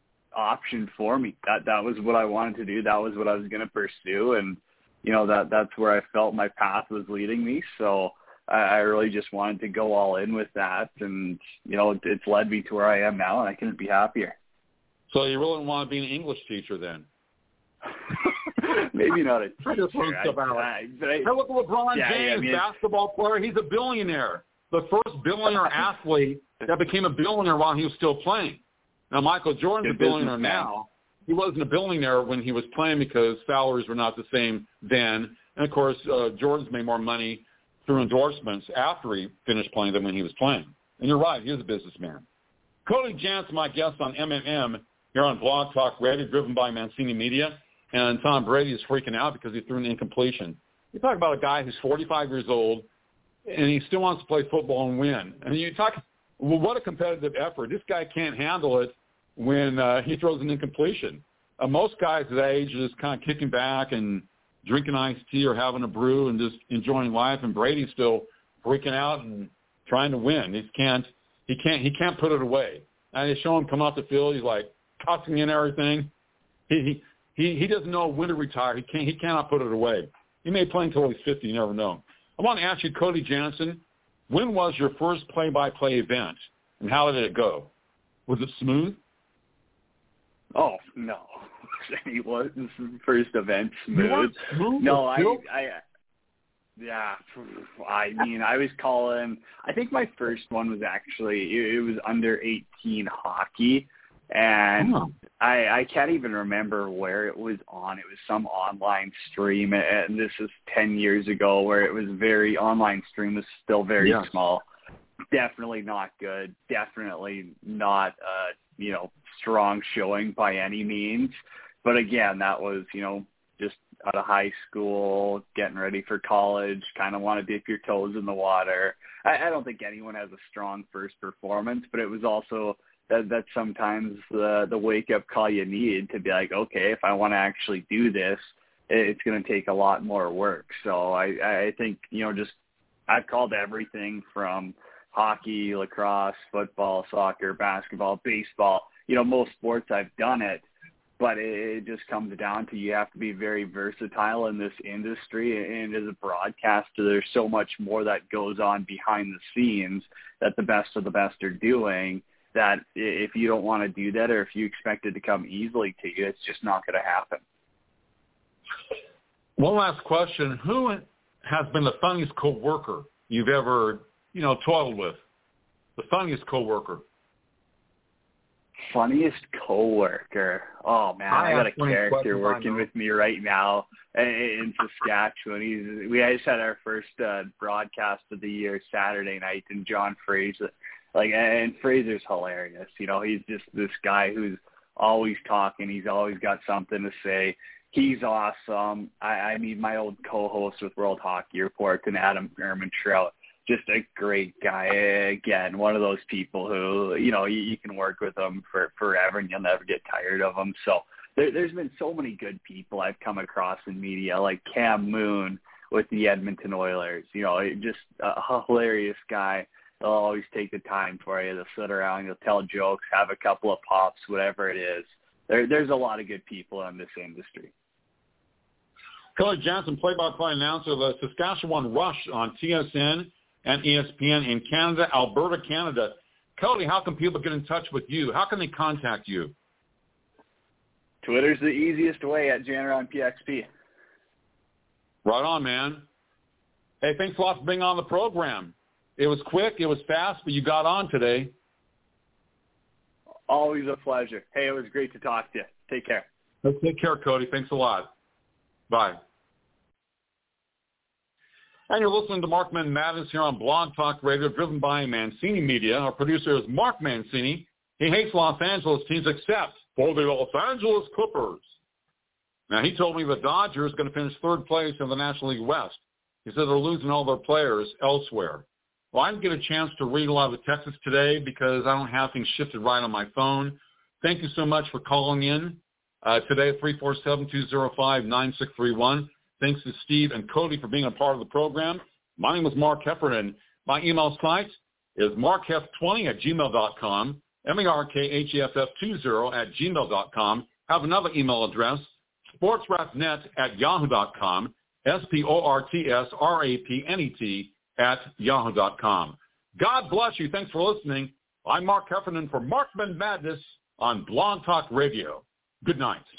option for me. That that was what I wanted to do. That was what I was going to pursue, and you know that that's where I felt my path was leading me. So I, I really just wanted to go all in with that, and you know it's led me to where I am now, and I couldn't be happier. So you really want to be an English teacher then? Maybe not a teacher. I just heard about I, it. I, I, hey, look at LeBron yeah, James, yeah, I mean, basketball player. He's a billionaire. The first billionaire athlete that became a billionaire while he was still playing. Now, Michael Jordan's a billionaire now. He wasn't a billionaire when he was playing because salaries were not the same then. And, of course, uh, Jordan's made more money through endorsements after he finished playing than when he was playing. And you're right, he is a businessman. Cody Jansen, my guest on M M M, here on Blog Talk Radio, driven by Mancini Media. And Tom Brady is freaking out because he threw an incompletion. You talk about a guy who's forty-five years old, and he still wants to play football and win. And you talk, well, what a competitive effort. This guy can't handle it when uh, he throws an incompletion. Uh, most guys at that age are just kind of kicking back and drinking iced tea or having a brew and just enjoying life. And Brady's still freaking out and trying to win. He can't. He can't. He can't put it away. And they show him come off the field. He's like cussing and everything. He he he, he doesn't know when to retire. He can't. He cannot put it away. He may play until he's fifty. You never know. I want to ask you, Cody Jansen, when was your first play-by-play event, and how did it go? Was it smooth? Oh no, it was first event smooth. smooth no, I, I, yeah, I mean, I was calling. I think my first one was actually it, it was under eighteen hockey, and oh. I, I can't even remember where it was on. It was some online stream, and this is ten years ago, where it was very online stream was still very yeah. small. Definitely not good. Definitely not, uh, you know, strong showing by any means. But again, that was, you know, just out of high school, getting ready for college, kind of want to dip your toes in the water. I, I don't think anyone has a strong first performance, but it was also that that's sometimes the, the wake-up call you need to be like, okay, if I want to actually do this, it's going to take a lot more work. So I, I think, you know, just I've called everything from hockey, lacrosse, football, soccer, basketball, baseball, you know, most sports I've done it, but it just comes down to you have to be very versatile in this industry. And as a broadcaster, there's so much more that goes on behind the scenes that the best of the best are doing, that if you don't want to do that, or if you expect it to come easily to you, it's just not going to happen. One last question. Who has been the funniest coworker you've ever, you know, toiled with? The funniest coworker. Funniest coworker. Oh man, I, I got a character working with me right now in Saskatchewan. He's we just had our first uh, broadcast of the year Saturday night, and John Fraser. Like, and Fraser's hilarious. You know, he's just this guy who's always talking. He's always got something to say. He's awesome. I, I mean, my old co-host with World Hockey Report, and Adam Ermintrout. Just a great guy. Again, one of those people who, you know, you, you can work with them for forever and you'll never get tired of them. So there, there's been so many good people I've come across in media, like Cam Moon with the Edmonton Oilers. You know, just a hilarious guy. They'll always take the time for you. They'll sit around, they'll tell jokes, have a couple of pops, whatever it is. There, there's a lot of good people in this industry. Cody Jansen, play-by-play announcer of the Saskatchewan Rush on T S N and E S P N in Canada, Alberta, Canada. Cody, how can people get in touch with you? How can they contact you? Twitter's the easiest way, at Janneron P X P. Right on, man. Hey, thanks a lot for being on the program. It was quick, it was fast, but you got on today. Always a pleasure. Hey, it was great to talk to you. Take care. Take care, Cody. Thanks a lot. Bye. And you're listening to Markman Madness here on Blog Talk Radio, driven by Mancini Media. Our producer is Mark Mancini. He hates Los Angeles teams except for the Los Angeles Clippers. Now, he told me the Dodgers are going to finish third place in the National League West. He said they're losing all their players elsewhere. Well, I didn't get a chance to read a lot of the texts today because I don't have things shifted right on my phone. Thank you so much for calling in uh, today at three four seven, two zero five, nine six three one. Thanks to Steve and Cody for being a part of the program. My name is Mark Heffernan. My email site is mark f twenty at gmail dot com, M A R K H E F F twenty at gmail dot com. Have another email address, sportsrapnet at yahoo dot com, S P O R T S R A P N E T at yahoo dot com. God bless you. Thanks for listening. I'm Mark Heffernan for Markman Madness on Blog Talk Radio. Good night.